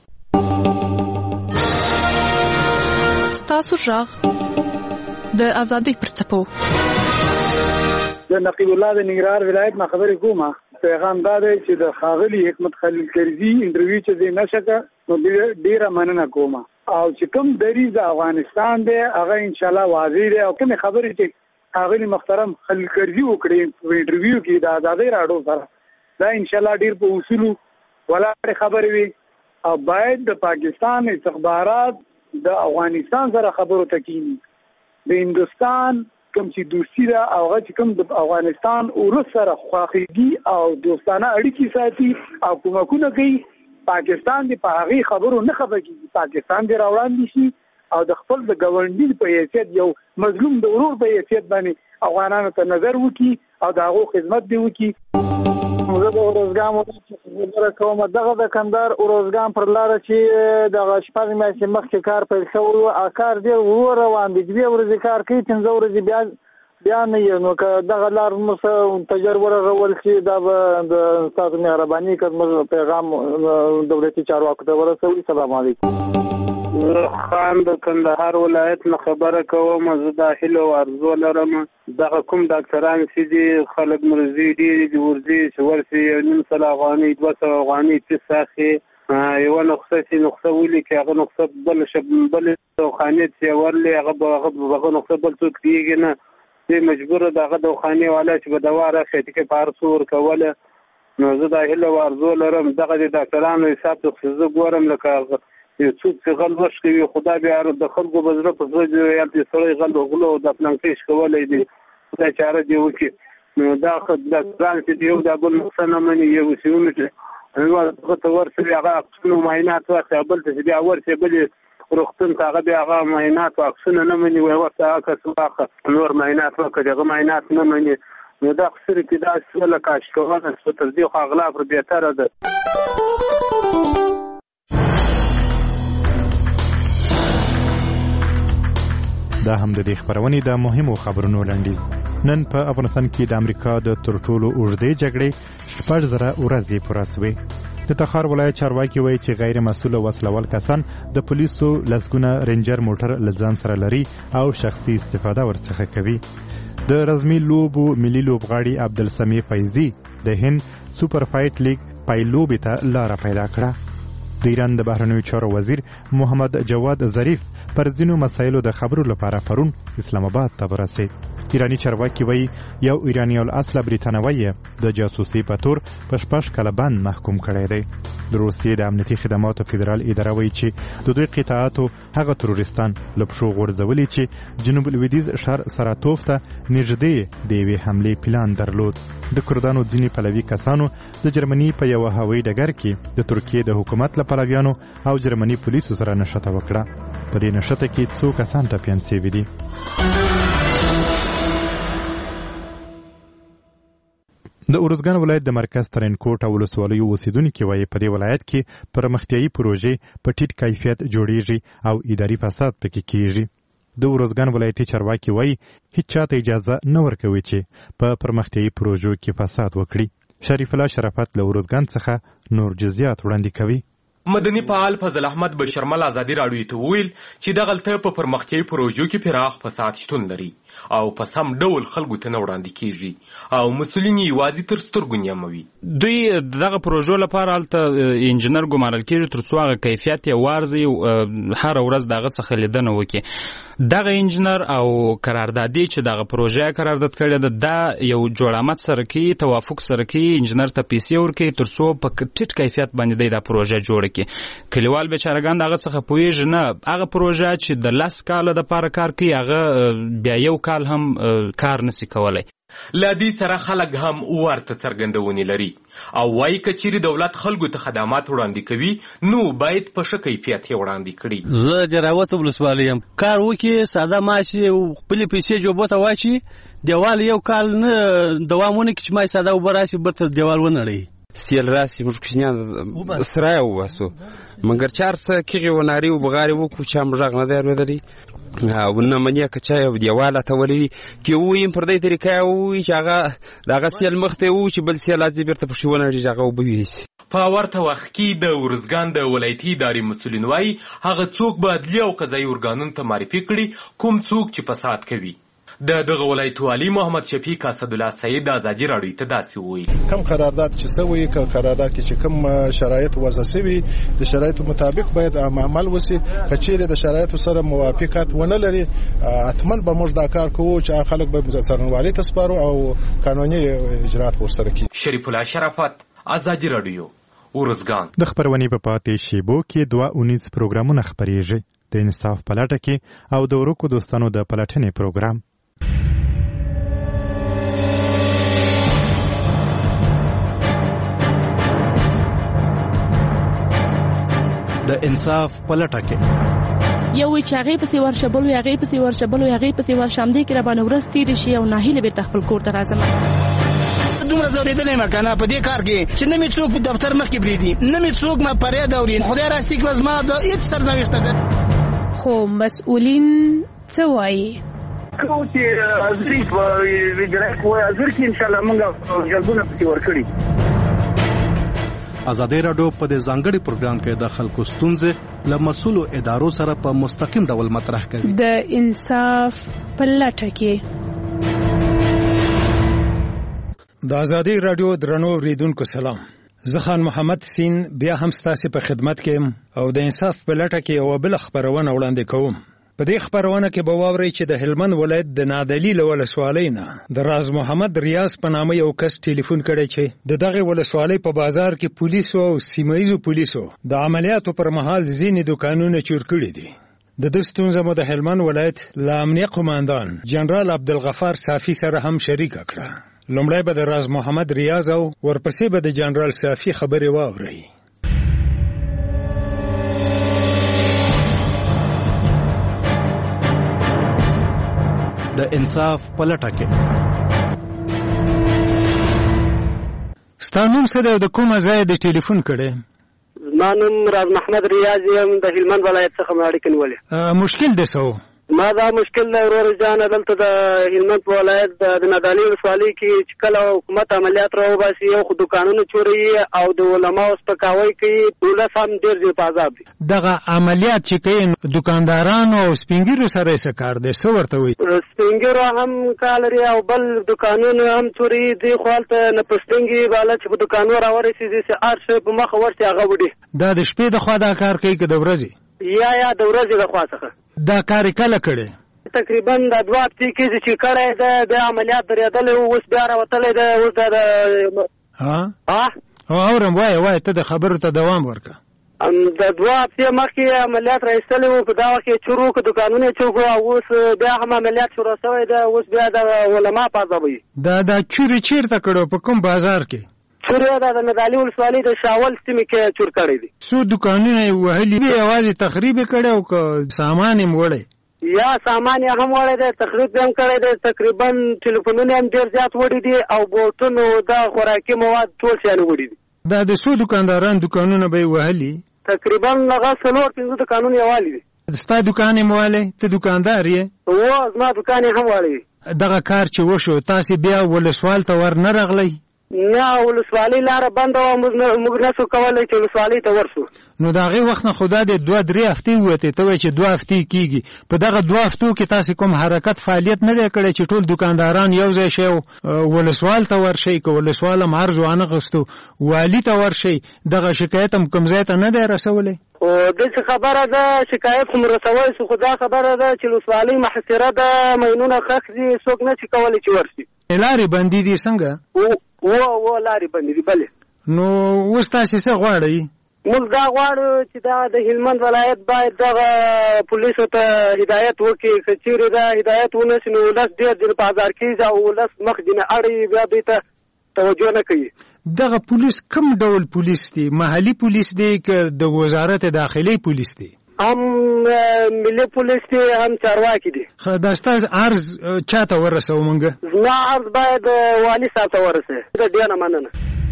تاسو راغ د ازادۍ پر څپو د نقیب الله د ننګرهار ولایت نه خبرې کومه. پیغام دا دی چې د ښاغلي حکمت خلیل کرزي انټرویو چې دی نشکه نو ډیره مننه کومه او چې کوم دریځ د افغانستان دی هغه انشاءالله واضح دی او کومې خبرې چې ښاغلي محترم خلیل کرزي وکړي په انټرویو کې د ازادۍ راډیو سره دا انشاءالله ډیر په اصولو ولاړې خبرې وي او باید د پاکستان استخبارات د افغانستان سره خبرو ته کینی. د هندوستان کوم چې دوستی ده او هغه چې کوم د افغانستان ولس سره خواخوږي او دوستانه اړیکې ساتي او کومکونه کوي، پاکستان دې په هغې خبرو نه خفه کېږي. پاکستان دې راوړاندې شي او د خپل د ګاونډي په حیثیت یو مظلوم د ورور په حیثیت باندې افغانانو ته نظر وکړي او د هغو خدمت دې وکړي. زه د اروزګان خبره کوم. دغه د کندهار اروزګان پر لاره چې دغه شپږ میاشتې مخکې کار پیل شوی و، کار ډېر ورو روان دی. دوې ورځې کار کوي، پنځه ورځې بیا بیا نه یې. نو که دغه لار موږ تجربه رغول شي دا به د ستاسو مهرباني که زموږ پیغام دولتي چارواکو ته ورسوي. سلام علیکم. خان د کندهار ولایت نه خبره کوم. زه د هیلو ارزو لرم دغه کوم ډاکټران چې دي خلک مرضي ډېرې دي ورځي چې ورسي یو نیم سل افغانۍ دوه سوه افغانۍ چې ساخي یوه نسخه چې نسخه ولیکي هغه نسخه بل بل دواخانې چې ورلې هغه هغه نسخه بل څوک کېږي نه. دی مجبوره د هغه دواخانې والا چې به دوا راخېټي کې په هر څه ورکوله. نو زه د هیلو ارزو لرم دغه د ډاکټرانو حساب ته زه ګورم لکه یو څوک چې غل وش کوي خدا بیا د خلکو بزره په ځای یا د سړی غل غلو د پلانکیش کولای دي دا چاره دی وکړي نو دا د ځان چې یو د بل نقصان نه مني یو سیمه چې نو هغه ورسره هغه څنو معاینات واخلي بل څه بیا ورسره بل روختن هغه بیا هغه معاینات واخصنه نه مني وای ورته هغه څه نور معاینات وکړي هغه معاینات نه مني نو دا خسر کې دا څه کاش کوله څه تر دې خو اغلا پر بهتره ده. دا هم د دې خبرونې د مهمو خبرونو لنډیز. نن په افغانستان کې د امریکا د تر ټولو اوږدې جګړې شپږ زره ورځې پوره شوې. د تخار ولایت چارواکي وایي چې غیر مسؤل وسلوال کسان د پولیسو لسګونه رینجر موټر له ځان سره لري او شخصي استفاده ورڅخه کوي. د رزمي لوبو ملي لوبغاړي عبدالسمیع فیضي د هند سوپر فایټ لیګ پایلوبې ته لاره پیدا کړه. د ایران د بهرنیو چارو وزیر محمد جواد ظریف پر ځینو مسایلو د خبرو لپاره پرون اسلام آباد ته ورسېد. ایرانی چارواکي وایي یو ایرانی الاصله بریتانوی د جاسوسي په تور په شپږ کاله بند محکوم کړی دی. د روسیې د امنیتي خدماتو فدرال اداره وایي چې د دوی قطاعاتو هغه تروریستان له پښو غورځولي چې جنوب لویدیځ ښار سراتوف ته نږدې د یوې حملې پلان درلود. د کردانو ځینې پلوي کسانو د جرمني په یوه هوایي ډګر کې د ترکیې د حکومت له پلویانو او جرمني پولیسو سره نښته وکړه. په دې نښته کې څو کسان ټپیان شوي دي. د ارزګان ولایت د مرکز ترینکوټ او ولسوالیو اوسیدونکي وایي په دې ولایت کې پرمختیایي پروژې په ټیټ کیفیت جوړیږي او اداري فساد پکې کیږي. د ارزګان ولایتي چارواکي وایي هیڅ چاته اجازه نه ورکوي چې په پرمختیایي پروژو کې فساد وکړي. شریف الله شرافت له ارزګان څخه نور جزئیات وړاندې کوي. مدني فعال فضل احمد بشرمل ازادي راډیو ته ویل چې دغلته په پرمختیایي پروژو کې پراخ فساد شتون لري او په سم ډول خلکو ته نه وړاندې کیږي او مسؤلین یوازې تر سترګو نیموي. دوی دغه پروژو لپاره هلته انجینر ګمارل کیږي تر څو هغه کیفیت یې وارزي هر ورځ دغه څخه لیدنه وکړي. دغه انجینر او قراردادي چې دغه پروژه قرارداد کړې ده دا یو جوړامت سره کوي توافق سره کوي انجینر ته پیسې ورکوي تر څو په ټیټ کیفیت باندې دی دا پروژه جوړه کړي. کلیوال بیچارهګان دغه څخه پوهېږي نه هغه پروژه چې د لس کاله دپاره کار کوي هغه بیا یو کال هم کار نسی کولی. له دې سره خلک هم ورته څرګندونې لري او وایي که چیرې دولت خلکو ته خدمات وړاندې کوي نو باید په ښه کیفیت یې وړاندې کړي. زه د راوت ولسوالۍ یم. کار وکړي ساده معاش خپلې پیسې جوبو ته واچي دیوال یو کال نه دوام ونه کړي چې ما ساده اوبه راشي بېرته دیوال ونړوي. سیل راسي موږ کوچنیان سرای وباسو مګر چار څه کیږي وناري وبغاري وکړو چې هم غږ نه دی اورېدلی او نه منې که چا یو دیواله ته ولري کې وویم پر دې طریقه ووایي چې هغه د هغه سیل مخ ته ووایي چې بل سیل راځي بېرته پکښې ونړېږي هغه اوبه ویسي. په ورته وخت کې د ارزګان د ولایتي ادارې مسؤلین وایي هغه څوک به عدلي او قضایي ارګانونو ته معرفي کړي کوم څوک چې فساد کوي. د دغه ولایت والي محمد شفیق اسدالله سعید ازادي راډیو ته داسې وویل کم قرارداد چې سوی که قرارداد کې چې کم شرایط وضع سوي د شرایطو مطابق باید عمل وسی. که چیرې د شرایطو سره موافقت ونه لري حتما به موږ دا کار کوو چې خلک به څارنوالۍ ته سپارو او قانوني اجرات ورسره کړي. شریف الله شرافت ازادي راډیو ورزګان. د خبرونې په پاتې شیبو کې دوه اونیز پروګرامونه خپریږي د انصاف پلټه کې او د ورکو دوستانو د پلټنې پروګرام. د انصاف پلټه کې یو وی چې هغه پسې ورشه بل وی هغه پسې ورشه بل وی هغه پسې ورشه هم دې کې را باندې ورځ تېرې شي او ناهیله بیرته خپل کور ته راځم. دومره ځورېدلی یم که نه په دې کار کې چې نه مې څوک دفتر مخکې پرېږدي نه مې څوک ما فریاد اوري. خدای راستي کې زما د هېڅ سرنوشته ده. خو مسؤلین څه وایي؟ کوم چې حاضري په وجرایت وایي حاضر کې انشاءالله موږ جلبونه پسې ورکړي. ازادي راډیو په دې ځانګړي پروګرام کې د خلکو ستونزې له مسؤلو ادارو سره په مستقیم ډول مطرح کوي. د انصاف پلټه کې د ازادي راډیو درنو اوریدونکو سلام. زه خان محمد سین بیا هم ستاسو په خدمت کې او د انصاف پلټه کې یو بل خبرونه وړاندې کوم. په دې خبرونه کې به واورئ چې د هلمند ولایت د نادعلي ولسوالۍ نه د راز محمد ریاض په نامه یو کس ټلیفون کړی چې د دغه ولسوالۍ په بازار کې پولیسو او سیمایي پولیسو د عملیاتو پر مهال ځینې دکانونه چور کړي دي. د دې ستونزه مو د هلمند ولایت له امنیه قوماندان جنرال عبدالغفار صافي سره هم شریکه کړه. لومړی به د راز محمد ریاض او ورپسې به د جنرال صافي خبرې واورئ. د انصاف پلټه کې ستانوم سره د کومه ځای د ټلیفون کړي؟ ما نوم راز محمد ریاض یم د هلمند ولایت څخه اړیکه نیولې. مشکل دی څه؟ ما دا مشکل دی ورور جان دلته د هلمند په ولایت د نادعلي ولسوالۍ کې چې کله حکومت عملیات راوباسي یو خو دکانونه چوري او د علماو سپکاوی کوي، ولس هم ډېر زیات په عذاب دي. دغه عملیات چې کوي دکاندارانو او سپینګیرو سره یې څه کار دی؟ څه ورته وایي؟ سپینګیرو هم کار لري او بل دکانونه هم چوري دي، خو هلته نه پسټنګي بالا چې په دکانو راورسېږي چې هر شی په مخه ورشي هغه وړي. دا د شپې د خوا دا کار کوي که د ورځې؟ یا یا د ورځې د خوا څخه. دا کار کله کړی؟ تقریبا د دوه هفتې کېږي چې کړی دی، بیا عملیات درېدلی و، اوس بیا راوتلی دی. اوس د ها اورم، وایه وایه ته د خبرو ته دوام ورکړه. د دوه هفتې مخکې عملیات را ایستلی و، په دا وخت کې چور وکړو، دکانونه یې چور کړو، او اوس بیا هم عملیات شروع شوی دی. اوس بیا د علما په عذابوي. دا دا چورې چېرته کړو؟ په کوم بازار کې؟ چور یې دا د نادعلي ولسوالۍ د شاول سیمې کې چور کړی دی. څو دکانونه یې وهلي دي؟ یوازې تخریب یې کړی او که سامان یې وړی؟ یا سامان یې هم وړی دی، تخریب یې هم کړی دی. تقریبا ټلیفونونه هم ډېر زیات وړي دي او بوټونه دا خوراکي مواد ټول شیان وړي دي. دا د څو دکانداران دکانونه به یې وهلي؟ تقریبا هغه څلور پنځه دکانونه یې والي دي. ستا دکان یې مولی؟ ته دکاندار یې؟ و زما دکان یې هم والی دی. دغه کار چې وشو تاسې بیا ولسوال ته ور نه راغلی؟ نه، ولسوالۍ لاره بنده وه، موږ نسو کولی چې ولسوالۍ ته ورسو. نو د هغې وخت نه خو دا د دوه درې هفتې ووتې، ته وایې چې دوه هفتې کېږي. په دغه دوه هفتو کې تاسې کوم حرکت فعالیت نه دی کړی چې ټول دکانداران یو ځای شئ او ولسوال ته ورشئ؟ که ولسوال هم عرض وانغوستو والي ته ورشئ، دغه شکایت هم کوم ځای ته نه دی رسولی؟ خو داسې خبره ده، شکایت خو م رسولی شو، خو دا خبره ده چې ولسوالۍ محاصره ده، مینونه ښخ دي، څوک نه شي کولی چې ورشي. لارې بندي دي څنګه؟ و و لارې بندې دي. بلې نو اوس تاسې څه غواړئ؟ موږ دا غواړو چې دا د هلمند ولایت باید دغه پولیسو ته هدایت وکړي، که چیرې دا هدایت ونه شي نو ولس ډېر ځینې په ازار کېږي او ولس مخ ځینې اړوي، بیا دوی ته توجه نه کوي. دغه پولیس کوم ډول پولیس دی؟ محلي پولیس دی که د وزارت داخلي پولیس دی؟ هم ملي پولیس دی، هم چارواکي دي. ښه، دا ستاسو عرض چا ته ورسوو موږ؟ زما عرض باید والي صاحب ته ورسوي. ډېره مننه.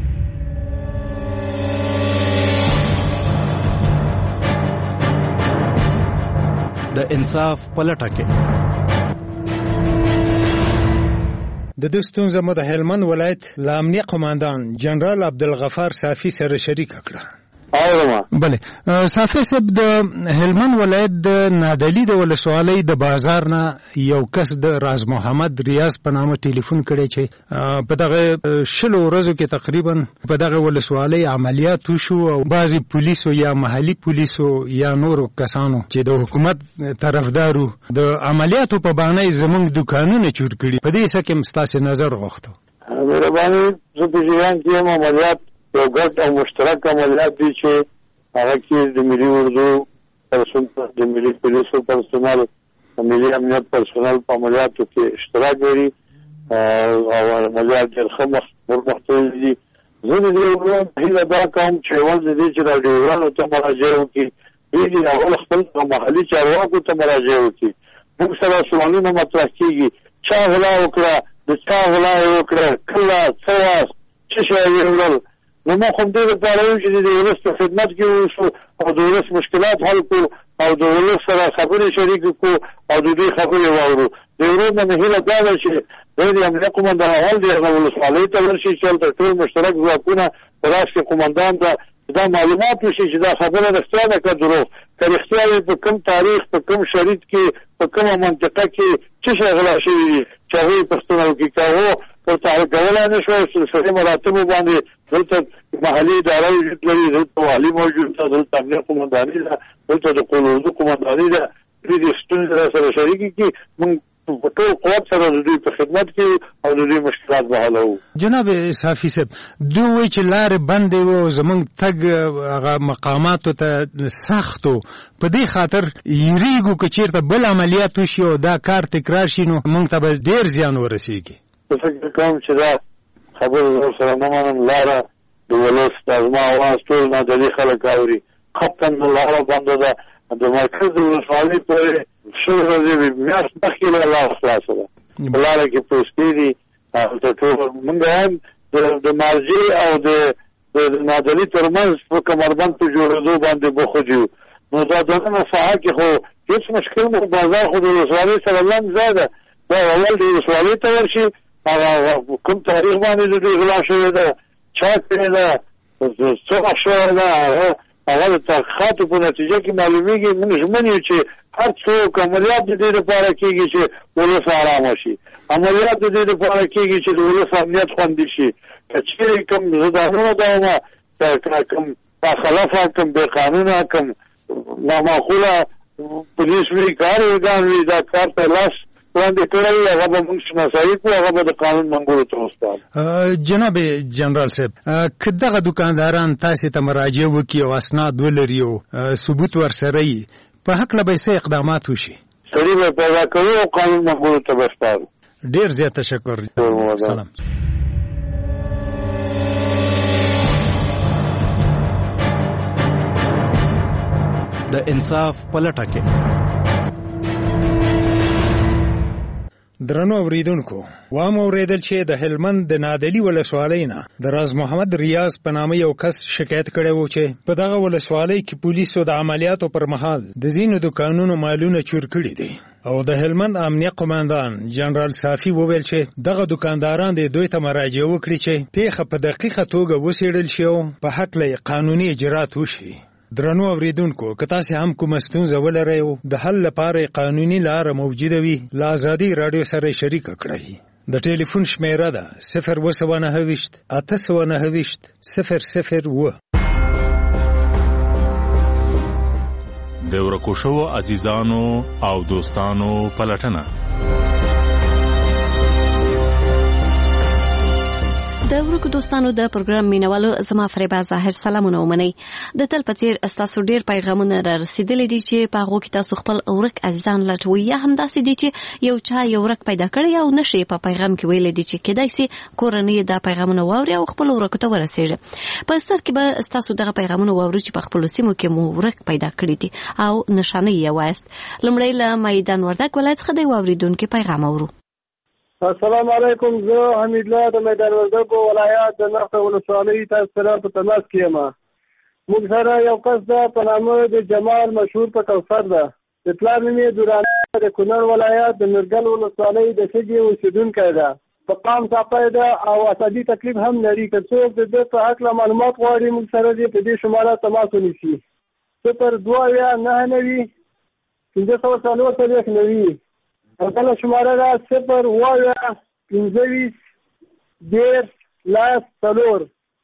د انصاف پلټه کې د دې ستونزه مو د هلمند ولایت له امنیه قوماندان جنرال عبدالغفار صافي سره شریکه کړه. بله صافي صاحب، د هلمند ولایت د نادعلي د ولسوالۍ د بازار نه یو کس د راز محمد ریاض په نامه ټلیفون کړی چې په دغه شلو ورځو کې تقریبا په دغه ولسوالۍ عملیات وشو او بعضې پولیسو یا محلي پولیسو یا نورو کسانو چې د حکومت طرفدارو د عملیاتو په بهانه زموږ دکانونه چور کړي. په دې څه کې م ستاسې نظر غوښتو؟ مهرباني، زه په جریان کې یم. عملیات یو ګډ او مشترک عملیات دي چې هغه کې د ملي اردو پرسونل، د ملي پولیسو پرسونل، د ملي امنیت پرسونل په عملیاتو کې اشتراک لري او عملیات ډېر ښه مخته دي. زه د دې وروڼو هیله دا کوم چې اول د دې چې راډیوګانو ته مراجعه وکړي، دوی دې اول خپل محلي چارواکو ته مراجعه وکړي. موږ سره سوالونه مطرح کېږي، چا غلا وکړه، د چا غلا یې وکړه، کله، څه وخت، څه شی یې وړل. نو موږ هم دې لپاره یو چې د ولس په خدمت کې اوسو او د ولس مشکلات حل کړو او د ولس سره خبرې شریکې کړو او د دوی خبرې واورو. د وروڼو مې هیله دا ده چې دوی د امنیه قومندان اول دې هغه ولسوالۍ ته ورشي چې هلته ټول مشترک ځواکونه په راس کې قومندان ته دا معلومات وشي چې دا خبره رښتیا ده که دروغ، که رښتیا وي په کوم تاریخ، په کوم شريط کې، په کومه منطقه کې څه شی غلا شوي دي چې هغوی پوښتنه وکړي. که هغو ورته حل کولی نه شوی، سلسلې مراتبو باندې دلته محلي اداره وجود لري، دلته والي موجود ده، دلته امنیه قومنداني ده، دلته د قول اردو قومنداني ده. دوی د ستونزې را سره شریکې کړي، موږ په ټول قوت سره د دوی په خدمت کې او د دوی مشکلات به حلوو. جناب صافي صاحب، دوی وایي چې لارې بندې وو او زموږ تګ هغه مقاماتو ته سخت و، په دې خاطر یریږو که چېرته بل عملیات وشي او دا کار تکرار شي نو موږ ته به ډېر زیان ورسېږي. زه فکر کوم چې دا خبره زه ورسره نه منم. لاره د ولس د زما اواز ټول نادلي خلک اوري. خپتن لاره بنده ده، د مرکز د ولسوالۍ پورې څو ورځې میاشت مخکې له لاره خلاصه ده. په لاره کې پوستې دي، هلته ټول موږ هم د مارجې او د نادلي ترمنځ په کمربند په جوړېدو باندې بوخت یو. نو دا دننه ساحه کې خو هېڅ مشکل نه، بازار خو د ولسوالۍ سره لنډ ځای ده. دا اول د ولسوالۍ ته ورشي، هغه کوم تاریخ باندې د دوی غلا شوې ده، چا کړې ده، څه وخت شوې ده، هغه د تحقیقاتو په نتیجه کې معلومېږي. موږ ژمن یو چې هر څوک عملیات د دې لپاره کېږي چې ولس ارامه شي، عملیات د دې لپاره کېږي چې د ولس امنیت خوندي شي. که چېرې کوم زدانونه ده، کوم باخلفه، کوم بې قانونه، کوم نامعقوله پولیس وي، کار ارګان وي، دا کار ته لاس وړاندې کړی، هغه به موږ شناسایي کړو، هغه به د قانون منګولو ته وسپارو. جناب جنرال صاحب، که دغه دوکانداران تاسې ته مراجعه وکړي او اسناد ولري او ثبوت ورسره وي، په هکله به څه اقدامات وشي؟ سړي به پیدا کوو او قانون منګولو ته به وسپارو. ډېر زیات تشکر. سلام. د انصاف په لټه کې. درنو اوریدونکو، وام اوریدل چې د هلمند د نادلي ولسوالۍ نه د راز محمد ریاض په نامه یو کس شکایت کړی و چې په دغه ولسوالۍ کې پولیسو د عملیاتو پر مهال د ځینو دوکانونو مالونه چور کړي دي، او د هلمند امنیه قوماندان جنرال صافي وویل چې دغه دوکانداران د دوی ته مراجعه وکړي چې پیښه په دقیقه توګه وڅېړل شي او په هکله قانوني اجرات وشي. درنو اوریدونکو، که تاسې هم کومه ستونزه ولرئ او د حل لپاره قانوني لاره موجوده وي، له ازادي راډیو سره شریکه کړئ. د ټلیفون شمیره ده صفر اوه سوه نهه ویشت اته سوه نهه ویشت صفر صفر اوه. د ورکو شوو عزیزانو او دوستانو پلټنه. د ورکو دوستانو د پروګرام مینوالو، زما فریبا ظاهر سلامونه ومنئ. د تل په څیر ستاسو ډیر پیغامونه را رسیدلي دي چې په هغو کې تاسو خپل ورک عزیزان لټوئ، یا همداسې دي چې یو چا یو ورک پیدا کړی او نشي په پیغام کې ویلی دي چې کیدای سي کورنۍ دا پیغامونه واوري او خپل ورکو ته ورسیږي. په ستر کې به ستاسو دغه پیغامونه واورو چې په خپل سیمو کې مو ورک پیدا کړی دي او نشانه یې وایست. لومړی له میدان وردګ ولایت څخه د واوریدونکو پیغام اورو. السلام علیکم، زه حمید الله د میدان وردګ ولایت د نخته ولسوالۍ تاسو سره په تماس کې یم. موږ سره یو کس ده په نامه د جمال مشهور په کوثر ده. د پلار نوم یې درانه د کونړ ولایت د نورګل ولسوالۍ د شګې اوسېدونکی ده. په قام څاپی ده او عصبي تکلیف هم لري. که څوک د ده په هکله معلومات غواړي، موږ سره دې په دې شماره تماس ونیسي. صفر دوه اویا نهه نوي پنځه سوه څلور څلوېښت نوي. او بله شماره ده صفر اوه اویا پنځه ویشت دېرش لس څلور.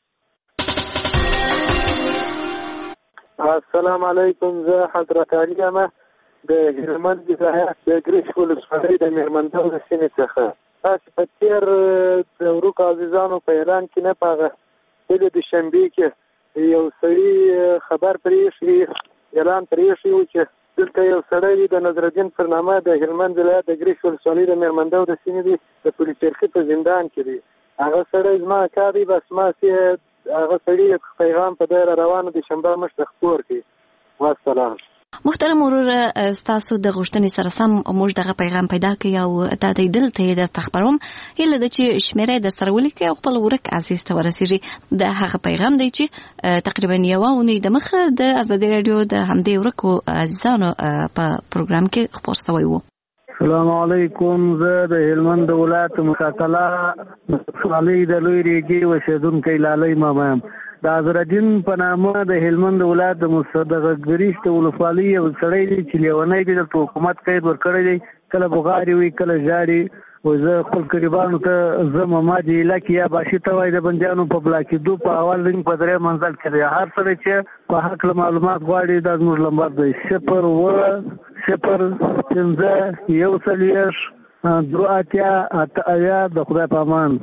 السلام علیکم، زه حضرت علي یم د هلمند ولایت د ګرشک ولسوالۍ د میرمندو د سیمې څخه. تاسې په تېر د ورکو عزیزانو په اعلان کې نه په هغه بلې دوشنبې کې یو سړي خبر پرې ایښی، اعلان پرې ایښی و چې دلته یو سړی د نظرالدین پر نامه د هلمند ولایت د ګرشک ولسوالۍ د میرمندو د سیمې دی، د پولیس چرخي په زندان کې دی. هغه سړی زما کار دی، بس ما چې هغه سړي پیغام په دی را روانو د شنبه مشته خپور کړي. والسلام. محترم ورور، ستاسو د غوښتنې سره سم موږ دغه پیغام پیدا کړی او دا دی دلته یې درته خپروم. هیله ده چې شمیره یې در سره ولیکئ او خپل ورک عزیز ته ورسیږي. د هغه پیغام دی چې تقریبا یوه اونۍ د مخه د ازادي راډیو د همدې ورکو عزیزانو په پروګرام کې خپور شوی و. السلام علیکم، زه د هلمند ولایت مشاکله ولسوالۍ د لوی ریګي اوسېدونکی لالی ماما یم. د نظرالدین په نامه د هلمند ولایت د مصدق ګریشک ولسوالۍ یو سړی دی چې لیونی دی، دلته حکومت قید ورکړی دی، کله بغاري وي کله ژاړي. و زه خپل قریبانو ته ځم، ما جیله کې یا باشي ته وایي د بندیانو په بلاکېدو په اول رنګ په درې منزل کې دی. هر سړی چې په هکله معلومات غواړي دا زموږ لمبر دی صفر اوه صفر پنځه یو څلوېښت دوه اتیا اته اویا د خدای په امان.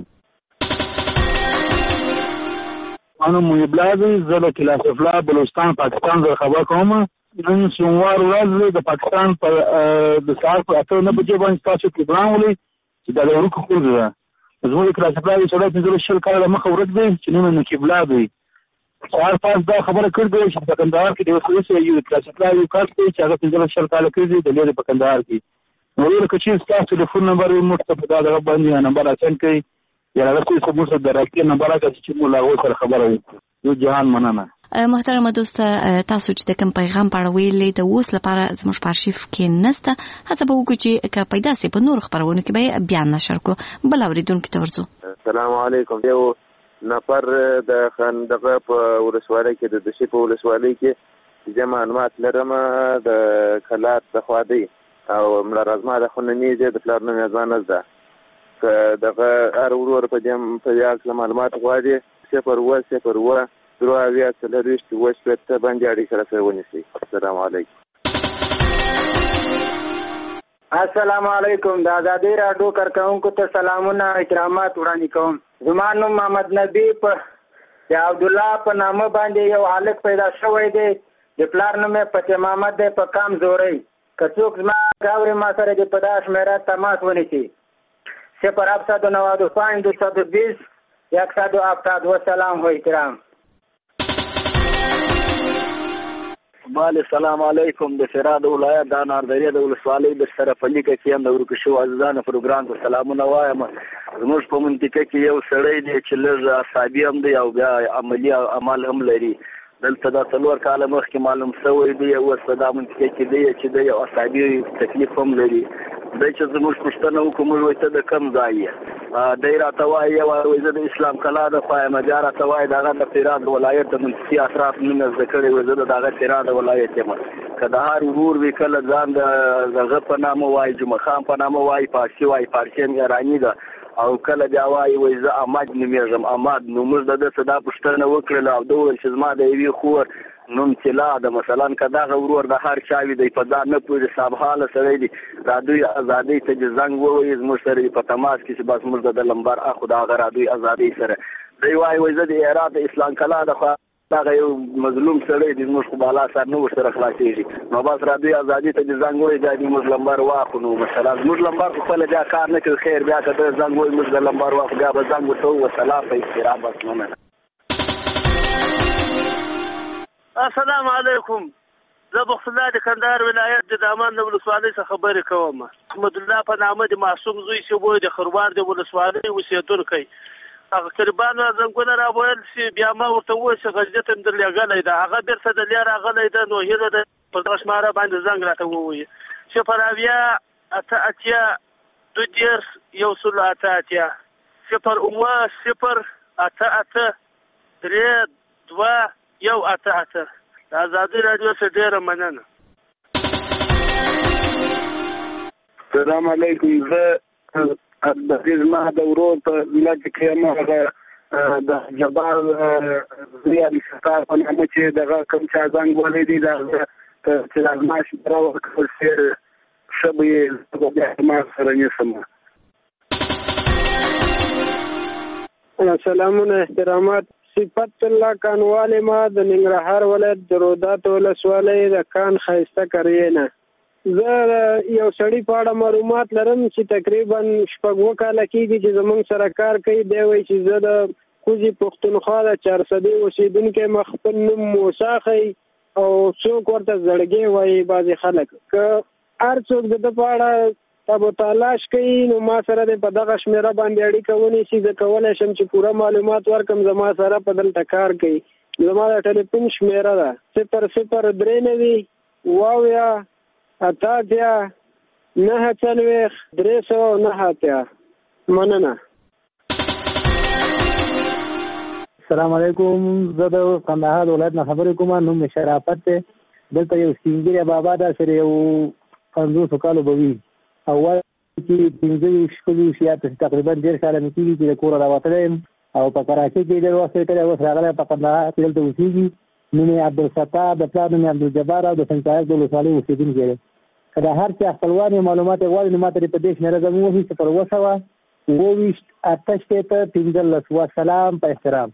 انا محب الله دی، زه د کلاس افلا بلوچستان پاکستان سره خبر کوم. نن سوموار ورځ د پاکستان په د سهار په اته نه بجې باندې تاسو پروګرام ولې چې د ورکو خور ده زموږ کلاس افلا د سړی پنځه شل کاله مخه ورځ دی چې نن نقیب الله دی. سهار پاس دا خبره کړې چې په کندهار کې د وسوسې یو کلاس افلا یو کس دی چې هغه پنځه شل کاله کېږي د لري په کندهار کې. نو ویل چې تاسو ټلیفون نمبر یې موږ ته په دا دغه باندې نمبر اچن کوي یا هغه څه چې موږ د راکې نمبر راکړي چې موږ له هغه سره خبره وکړو. یو جهان مننه. محترمه دوست، تاسو چې د کوم پیغام په اړه ویلې د اوس لپاره زموږ په ارشیف کې نشته، هڅه به وکړو چې که پیدا سي په نور خبرونو کې به بیان نشر کو. بل اوریدونکو ته ورځو. السلام علیکم. یو نفر د خندقه په ولسوالۍ کې د دشي په ولسوالۍ کې چې معلومات لرم د کلات د خوادي او مړه رزما د خننیزه د پلار نوم ځان ده که دغه هر ورور په دې په یاد معلومات غواړي صفر و صفر و درو اویا څلوېښت اوه شپېته باندې اړیکه سره ونیسئ. السلام علیکم. السلام علیکم. د ازادۍ راډیو کارکونکو ته سلامونه احترامات وړاندې کوم. زما نوم محمد نبی په د عبدالله په نامه باندې یو هلک پیدا شوی دی. د پلار نوم یې فتح محمد دی په کام زورۍ. که څوک زما راوړي ما سره د په دا شمېره تماس ونیسي. صفر هفتصد و نود و پنج دویست و بیست یکصد و هفتاد و سلام و احترام. بله سلام علیکم. د فراه د ولایت د اناردرې د ولسوالۍ د شرف علي کې هم د ورکو شو عزیزانو پروګرام ته سلامونه وایم. زموږ په منطقه کې یو سړی دی چې لږ اعصابي هم دی او بیا عملي عمل هم لري. دلته دا څلور کاله مخکې معلوم شوی دی اوس په دا منطقه کې دی چې دی یو اعصابي تکلیف هم لري. دی چې زموږ پوښتنه وکړو موږ وایي ته د کوم ځای یې؟ دی راته وایي یو وایي زه د اسلام کلا د خوا یم. بیا راته وایي د هغه د فراه د ولایت د منطقي اطراف مینه زده کړې وایي زه د هغه فراه د ولایت یم. که د هر ورور وي کله ځان د هغه په نامه وایي جمعه خان په نامه وایي پارسي وایي پارسي هم ایراني ده او کله بیا وایي وایي زه احمد نومېږم احمد. نو موږ د ده څه دا پوښتنه وکړله او ده وویل چې زما د یوې خور نوم طلا ده. مثلا که دغه ورور د هر چا وي دی په ځان نه پوهېږي صاحبحاله سړی دی رادوی ازادۍ ته چې زنګ ووایي زموږ سره په تماس کې چې بس موږ د ده لمبر اخو د هغه رادوی ازادۍ سره دی وایي وایي زه د هرات د اسلام کلا د خوا دغه یو مظلوم سړی دی زموږ خو بالا سر نه ورسره خلاصېږي. نو بس رادوی ازادۍ ته چې زنګ ووایي بیا دې موږ لمبر واخو. نو مثلا زموږ لمبر خو خپله بیا کار نه کوي. خیر بیا که ده زنګ ووایي موږ د لمبر واخو بیا به زنګ ورته ووایو سلام په احترام بس مننه. السلام علیکم. زه بخت الله د کندهار ولایت د دامان د ولسوالۍ څخه خبرې کوم. احمد الله په نامه د معصوم زوی چې وای د خروار د ولسوالۍ اوسېدونکی. هغه قربان زنګونه راویل چې بیا ما ورته وویل چې غجرت هم در لېږلی ده. هغه بېرته د لیا راغلی ده. نو هیله ده په دغه شماره باندې زنګ راته ووایي. صفر اویا اته اتیا دوه دېرش یو سل اته اتیا صفر اوه صفر اته اته درې دوه یو اته اته. د ازادۍ راډیو څخه ډېره مننه. السلام علیکم. زه د دې زما د ورور په ملت کې یم هغه د جبار زوی علي ستار په نامه چې دغه کوم چا زنګ وهلی دی دغه چې د زما شمېره ورکړل شي ښه به یې بیا ما سره نیسم. سلامونه احترامات. صفت الله کانواله ما د ننګرهار ولایت د رودات ولسوالۍ د کان ښایسته کریینه. زه یو سړي په اړه معلومات لرم چې تقریبا شپږ اووه کاله کېږي چې زموږ سره کار کوي. دی وایي چې زه د کوزي پښتونخوا د چارسدې اوسېدونکی ما خپل نوم موسی ښیي او څوک ورته زړګی وایي بعضې خلک. که هر څوک د ده په اړه تابو تلاش کوي نو ما سره د په دغه شمېره باندې اړیکه ونیسي. زه کولی شم چې پوره معلومات ورکړم. زما سره په دلته کار کوي. زما د ټلیفون شمېره ده صفر صفر درې نوي اوه اویا اته اتیا نهه څلوېښت درې سوه نهه اتیا. مننه. السلام علیکم. زه د کندهار ولایت نه خبرې کوم. نوم مې شرافت دی. دلته یو سپین بابا ده سره یو پنځوسو کالو به وي او وایي چې پنځه ویشت شپږ یا تقریبا ډېر کاله مې کېږي چې د کوره راوتلی یم او په کراچۍ کې ډېر وخت کړی. اوس راغلی په کندهار کې دلته اوسېږي. نوم یې عبدالستار د پلار نوم یې عبدالجبار او د سنچایق د ولسوالۍ اوسېدونکی دی. که د هر څه خپلوان معلومات غواړي نو ماته په دې شمیره زموږ وایي صفر اوه سوه اووه ویشت اته شپېته پنځلس. والسلام په احترام.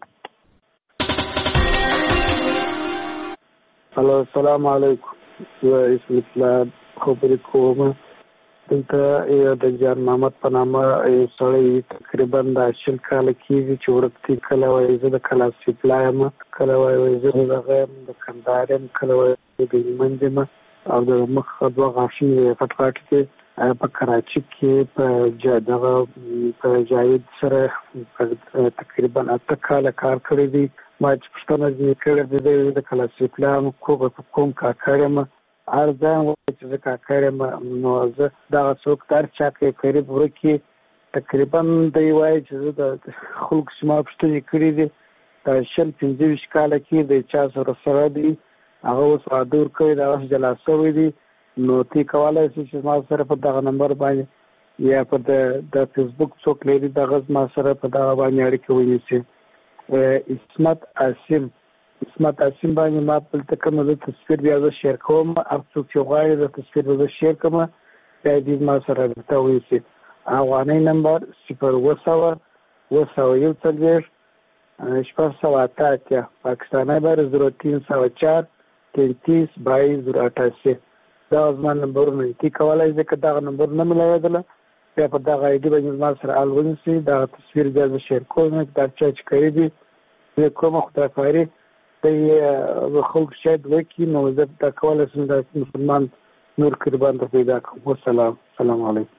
هلو السلام علیکم. زه اسم اسلام خبرې کوم. دلته یو د جان محمد په نامه یو سړی تقریبا د شل کاله کېږي چې ورک دی. کله وایي زه د کلاس سپلا یم، کله وایي زه د دغه یم د کندهار یم، کله وایي د هلمند یم او د مخ دوه غاښونه یې پټ پاټ دي. په کراچي کې په دغه په جاوید سره تقریبا اته کاله کار کړی دی. ما چې پوښتنه ځینې کړې ده د کلاس سپلا کوم کاکړ یم، هر ځای وایي چې زه کاکړ یم. نو زه دغه څوک در چا کې قریب ورکې تقریبا دی وایي چې زه د خلکو چې ما پوښتنې کړې دي د شل پنځه ویشت کاله کې د چا سره سره دی، هغه اوس واده ورکوي، د هغه جلا شوی دی. نو تی کولی شي چې ما سره په دغه نمبر باندې یا په د فیسبوک څوک لري دغه ما سره په دغه باندې اړیکه ونیسي. اسمت عاصم اسمت عاصم باندې ما دلته کوم د تصویر بیا زه شیر کوم، هر څوک چې غواړي د تصویر به زه شیر کوم بیا دې ما سره درته ونیسي. افغاني نمبر صفر اوه سوه اوه سوه یو څلوېښت شپږ سوه اته اتیا. پاکستانی بر زیرو تین سوه چار تینتیس بایس زیرو اٹھاسی. دا زما نمبرونه تی کولی شي که دغه نمبر نه مې بیا په دغه آی ډي باندې زما سره حال ونیسي. دغه تصویر بیا زه شیر کوم، دا چا چې کوي دي زه کومه خدایخواري د خلکو شاید وکړي نو زه دا کولی شم د مسلمان نور قربان ته پیدا کړم. والسلام. السلام علیکم.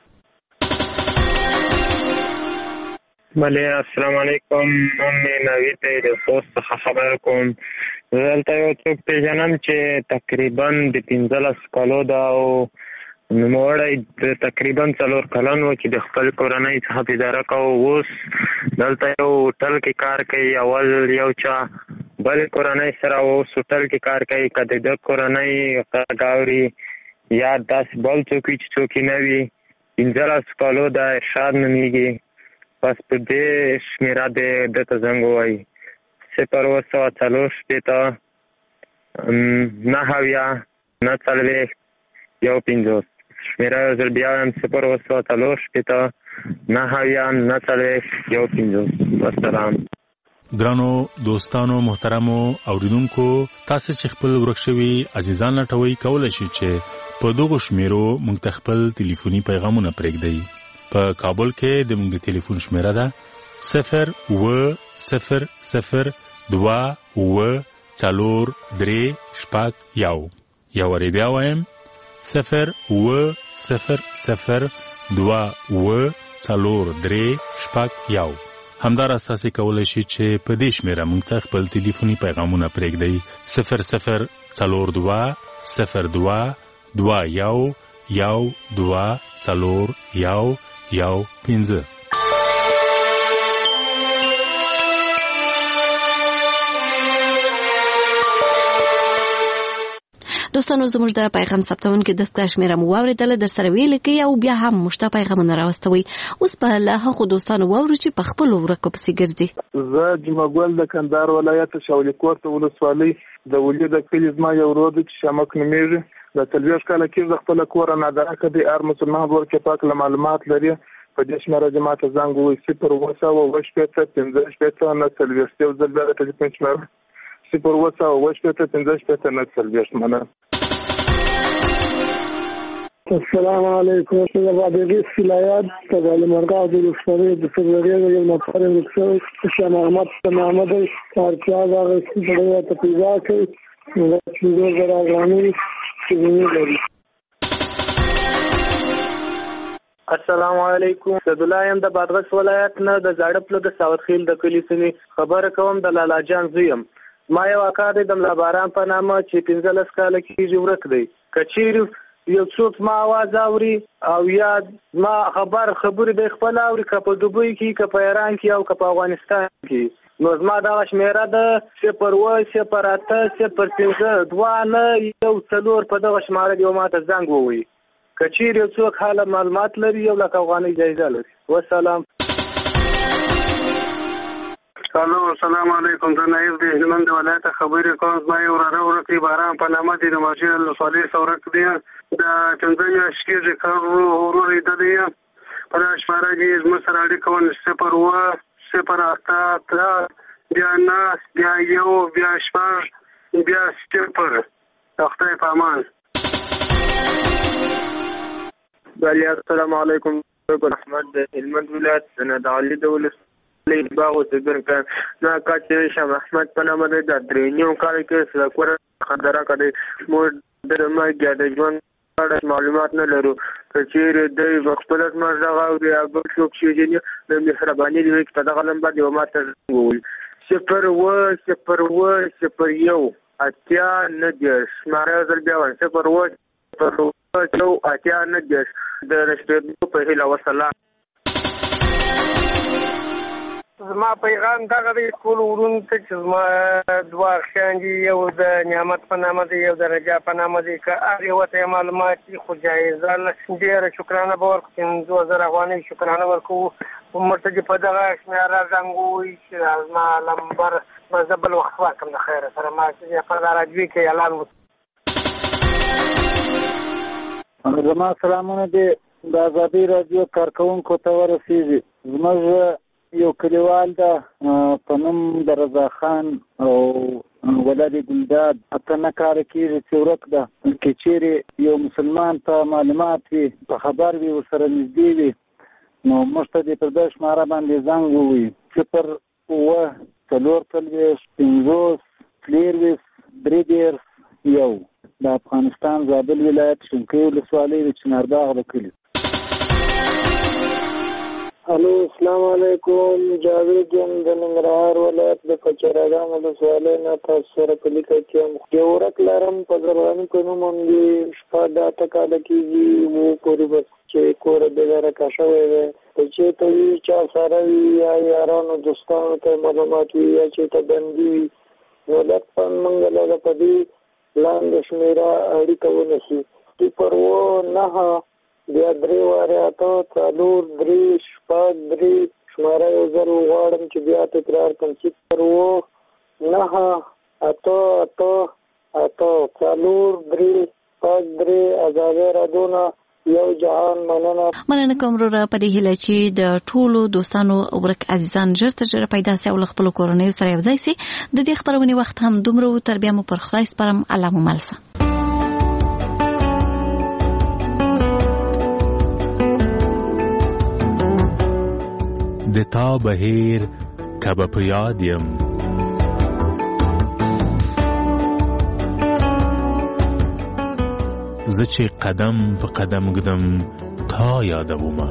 بله السلام علیکم. نوم مې نوید دی، د خوست څخه خبر کوم. زه دلته یو څوک پېژنم چې تقریبا د پنځلس کالو ده او نوموړی د تقریبا څلور کلن و چې د خپل کورنۍ څخه بېداره کوو. اوس دلته یو هوټل کې کار کوي. اول یو چا بل کورنۍ سره اوس هوټل کې کار کوي. که د ده کورنۍ غږ اوري یا داسې بل څوک وي چې څوک یې نه وي. پنځلس کالو ده، ارشاد نومېږي. بس په دې شمېره د ده ته زنګ ووایي صفر اوه سوه څلور شپېته نهه اویا نهه څلوېښت یو پنځوس. شمېره یو ځل بیا وایم صفر اوه سوه څلور شپېته نهه اویا نهه څلوېښت یو پنځوس. والسلام. ګرانو دوستانو محترمو اوریدونکو، تاسو چې خپل ورک شوي عزیزان لټوي کولی شئ چې په دغو شمیرو موږ ته خپل ټلیفوني پیغامونه پرېږدئ. په کابل کې د موږ د ټلیفون شمیره ده صفر اوه صفر صفر دوه اوه څلور درې شپږ یو. یو وارې بیا وایم صفر اوه صفر صفر دوه اوه څلور درې شپږ یو. همداراز تاسو کولی شئ چې په دې شمیره موږ ته خپل ټلیفوني پیغامونه پرېږدئ صفر صفر څلور دوه صفر دوه دوه یو یو دوه څلور یو یو پنځه. دوستانو زموږ د پیغام ثبتونکو دستګاه شمیره مو واورېدله، در سره ویل کې او بیا هم مشته پیغامونه راوستوي. اوس په له هغو دوستانو واورو چې په خپلو ورکو پسې ګرځي. زه جمعه ګل د کندهار ولایت شاولي کوټ ولسوالۍ د ولي د کلي زما یو ورور دی چې شمک نومېږي. د څلوېښت کاله کې زه خپله کوره نادرکه دی هر مسلمان ورور کې پاک له معلومات لري. په دې شمېره چې ما ته زنګ ووایي صفر اوه سوه اوه شپېته پنځه شپېته نهه څلوېښت. یو ځل بیا د ټلیفون شمېره صفر اوه سوه اوه شپېته پنځه شپېته نهه څلوېښت. مننه. السلام علیکم. زه د بادغیس ولایت د بالامرغه ولسوالۍ د سرلوړۍ یو نفر یم چې شاه محمد په نامه دی. اړتیا د هغه سړی ته پیدا کړي نو پنځه زره افغانۍ سیمې لري. السلام علیکم. عبدالله یم د بادغیس ولایت نه د زاړه پله د ساوت خیل د کلي سیمې خبره کوم. د لالا جان زوی یم. ما یو اکا دی د ملا باران په نامه چې پنځلس کاله کېږي ورک دی. که چیرې یو څوک ما आवाज اوري او یا ما خبر خبرې د خپل اوري که په دوبۍ کې که په ایران کې او که په افغانستان کې نو زما دغه شمېره ده صفر اوه صفر اته صفر پنځه دوه نه یو څلور. په دغه شماره دی او ما ته زنګ ووایي که چیرې یو څوک حاله معلومات لري یو لک افغانۍ جایزه لري. والسلام. الو السلام علیکم. زه نایب د هلمند ولایت خبرې کوم. زما یو وراره ورکې باران په نامه دی د ماشین ولسوالۍ څورک دی. د پنځه میاشتې کېږي کار ورور لیدلی یم. په دا شماره کې زموږ سره اړیکه ونه صفر اووه صفر اته اتیا بیا نهه بیا یو بیا شپږ بیا صفر. د خدای په امان. بله السلام علیکم. احمد د هلمند ولایت د علي د ولسوالۍ باغ اوسېدونکی زما کار چې شاه محمد په نامه دی. د درې نیم کال کې سړکونه خندره کړې. موږ د مرګ یا د ژوند په اړه معلومات نه لرو. که چېرې دی په خپله زموږ دغه اوري یا بل څوک چې وژني نو مهرباني دې وکړي چې په دغه نمبر یو ما ته ووایي صفر اووه صفر اووه صفر یو اتیا نه دېرش. شماره یو ځل بیا وایم صفر اووه صفر اووه یو اتیا نه دېرش. د رسېدو په هیله وسلام. زما پیغام دغه دی ټولو وروڼو ته چې زما دوه اخیان دي. یو د نعمت په نامه دی یو د رجا په نامه دی. که هر یوه ته یې معلومات دي خو جایزه ډېره شکرانه به ورکړو. پنځوس زره افغانۍ شکرانه ورکوو. ورته چې په دغه شمېره زنګ ووایي چې زما نمبر به زه بل وخت ورکړم د خیره سره. ما چې په راډیو کې اعلان وکړو. زما سلامونه دې د ازادۍ راډیو کارکوونکو ته ورسېږي. زموږ یو کلیوال ده په نوم د رضا خان او ولد ګلداد اته نه کاله کېږي چې ورک ده. که چېرې یو مسلمان ته معلومات وي په خبر وي ورسره نږدې وي نو موږ ته دې پر دې شماره باندې زنګ ووایي صفر اووه څلور څلوېښت پنځوس څلېرویشت درې دېرش یو. د افغانستان زابل ولایت شینکۍ ولسوالۍ د چنارباغ د کلي. الو السلام علیکم. جاوید یم د ننګرهار ولایت د پچراګام ولسوالۍ نه تاسو سره په لیکه کې یم. یو ورک لرم په زرغاني په نوم باندې شپږ اته کاله کېږي. مو پورې بس چې کور بېګاره کا شوی دی. که چېرته وي چا سره وي یا یارانو دوستانو ته معلومات وي یا چېرته بندي وي نو لطفا موږ لږه په دې لاندې شمېره اړیکه ونیسي. صفر اووه نهه بیا درې وارې اته څلور درې شپږ درې. شماره یو ځل وغواړم چې بیا تکرار کړم. صفر اووه نهه اته اته اته څلور درې شپږ درې. ازادۍ راډیو نه یو جهان مننه. مننه کوم وروره په دې هیله چې د ټولو دوستانو ورک عزیزان ژر تر ژره پیدا سي او له خپلو کورنیو سره یو ځای سي. د دې خپرونې وخت هم دومره و. تر بیا مو پر خدای سپارم. الله مو مل شه. د تا بهیر کبه په یاد یم زه چې قدم په قدم ږدم تا یادومه.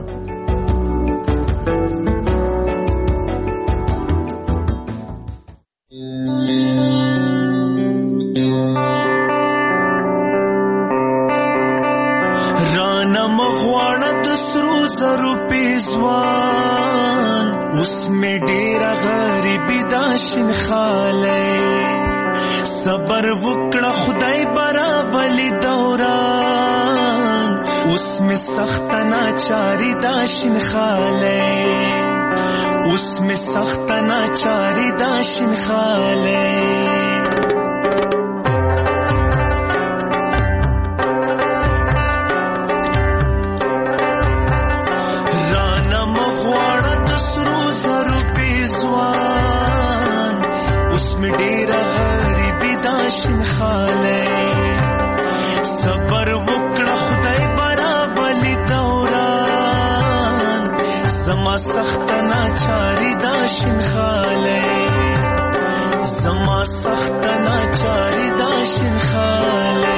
رانه مغواړه د سرو زرو پیزوان اوس مې ډېره غریبي دا شین خالی. صبر وکړه خدای برابلی دوران اوس مې سخته ناچاري دا شین خالی. اوس مې سخته ناچاري دا شین خالی. شین خاله صبر وکړه خدای برابلی دوران زما سخت ناچاری دا شین خاله. زما سخت ناچاری دا شین خاله.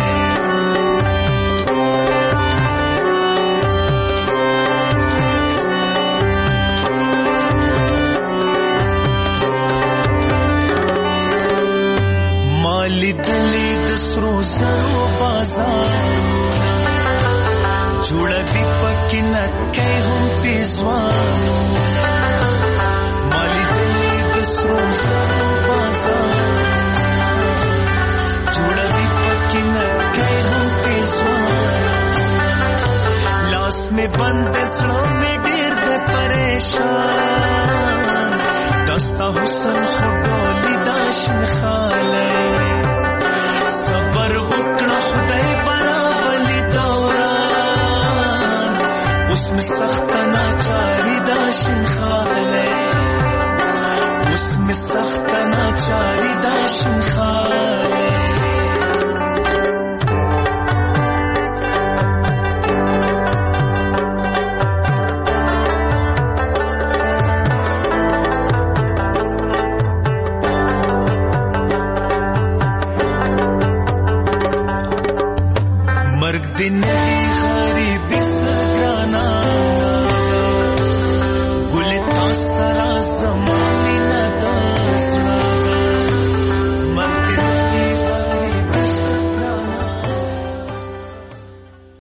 لیدلی د سرو زرو بازارونه جوړوي پکې نکۍ هم پیزوانونه. ما لیدلی د سرو زرو بازارونه جوړوي پکې نکۍ هم پیزوانونه. لاس مې بند زړه مې ډېر د پریشان دست ستا حسن خډولی دا شین خاله صبر وکړه خدای برابلی دوران اوس می سخت ناچاری دا شین خاله اوس می سخت ناچاری دا شین خاله دنیای غریبی سگرانا گل تا سرا زمان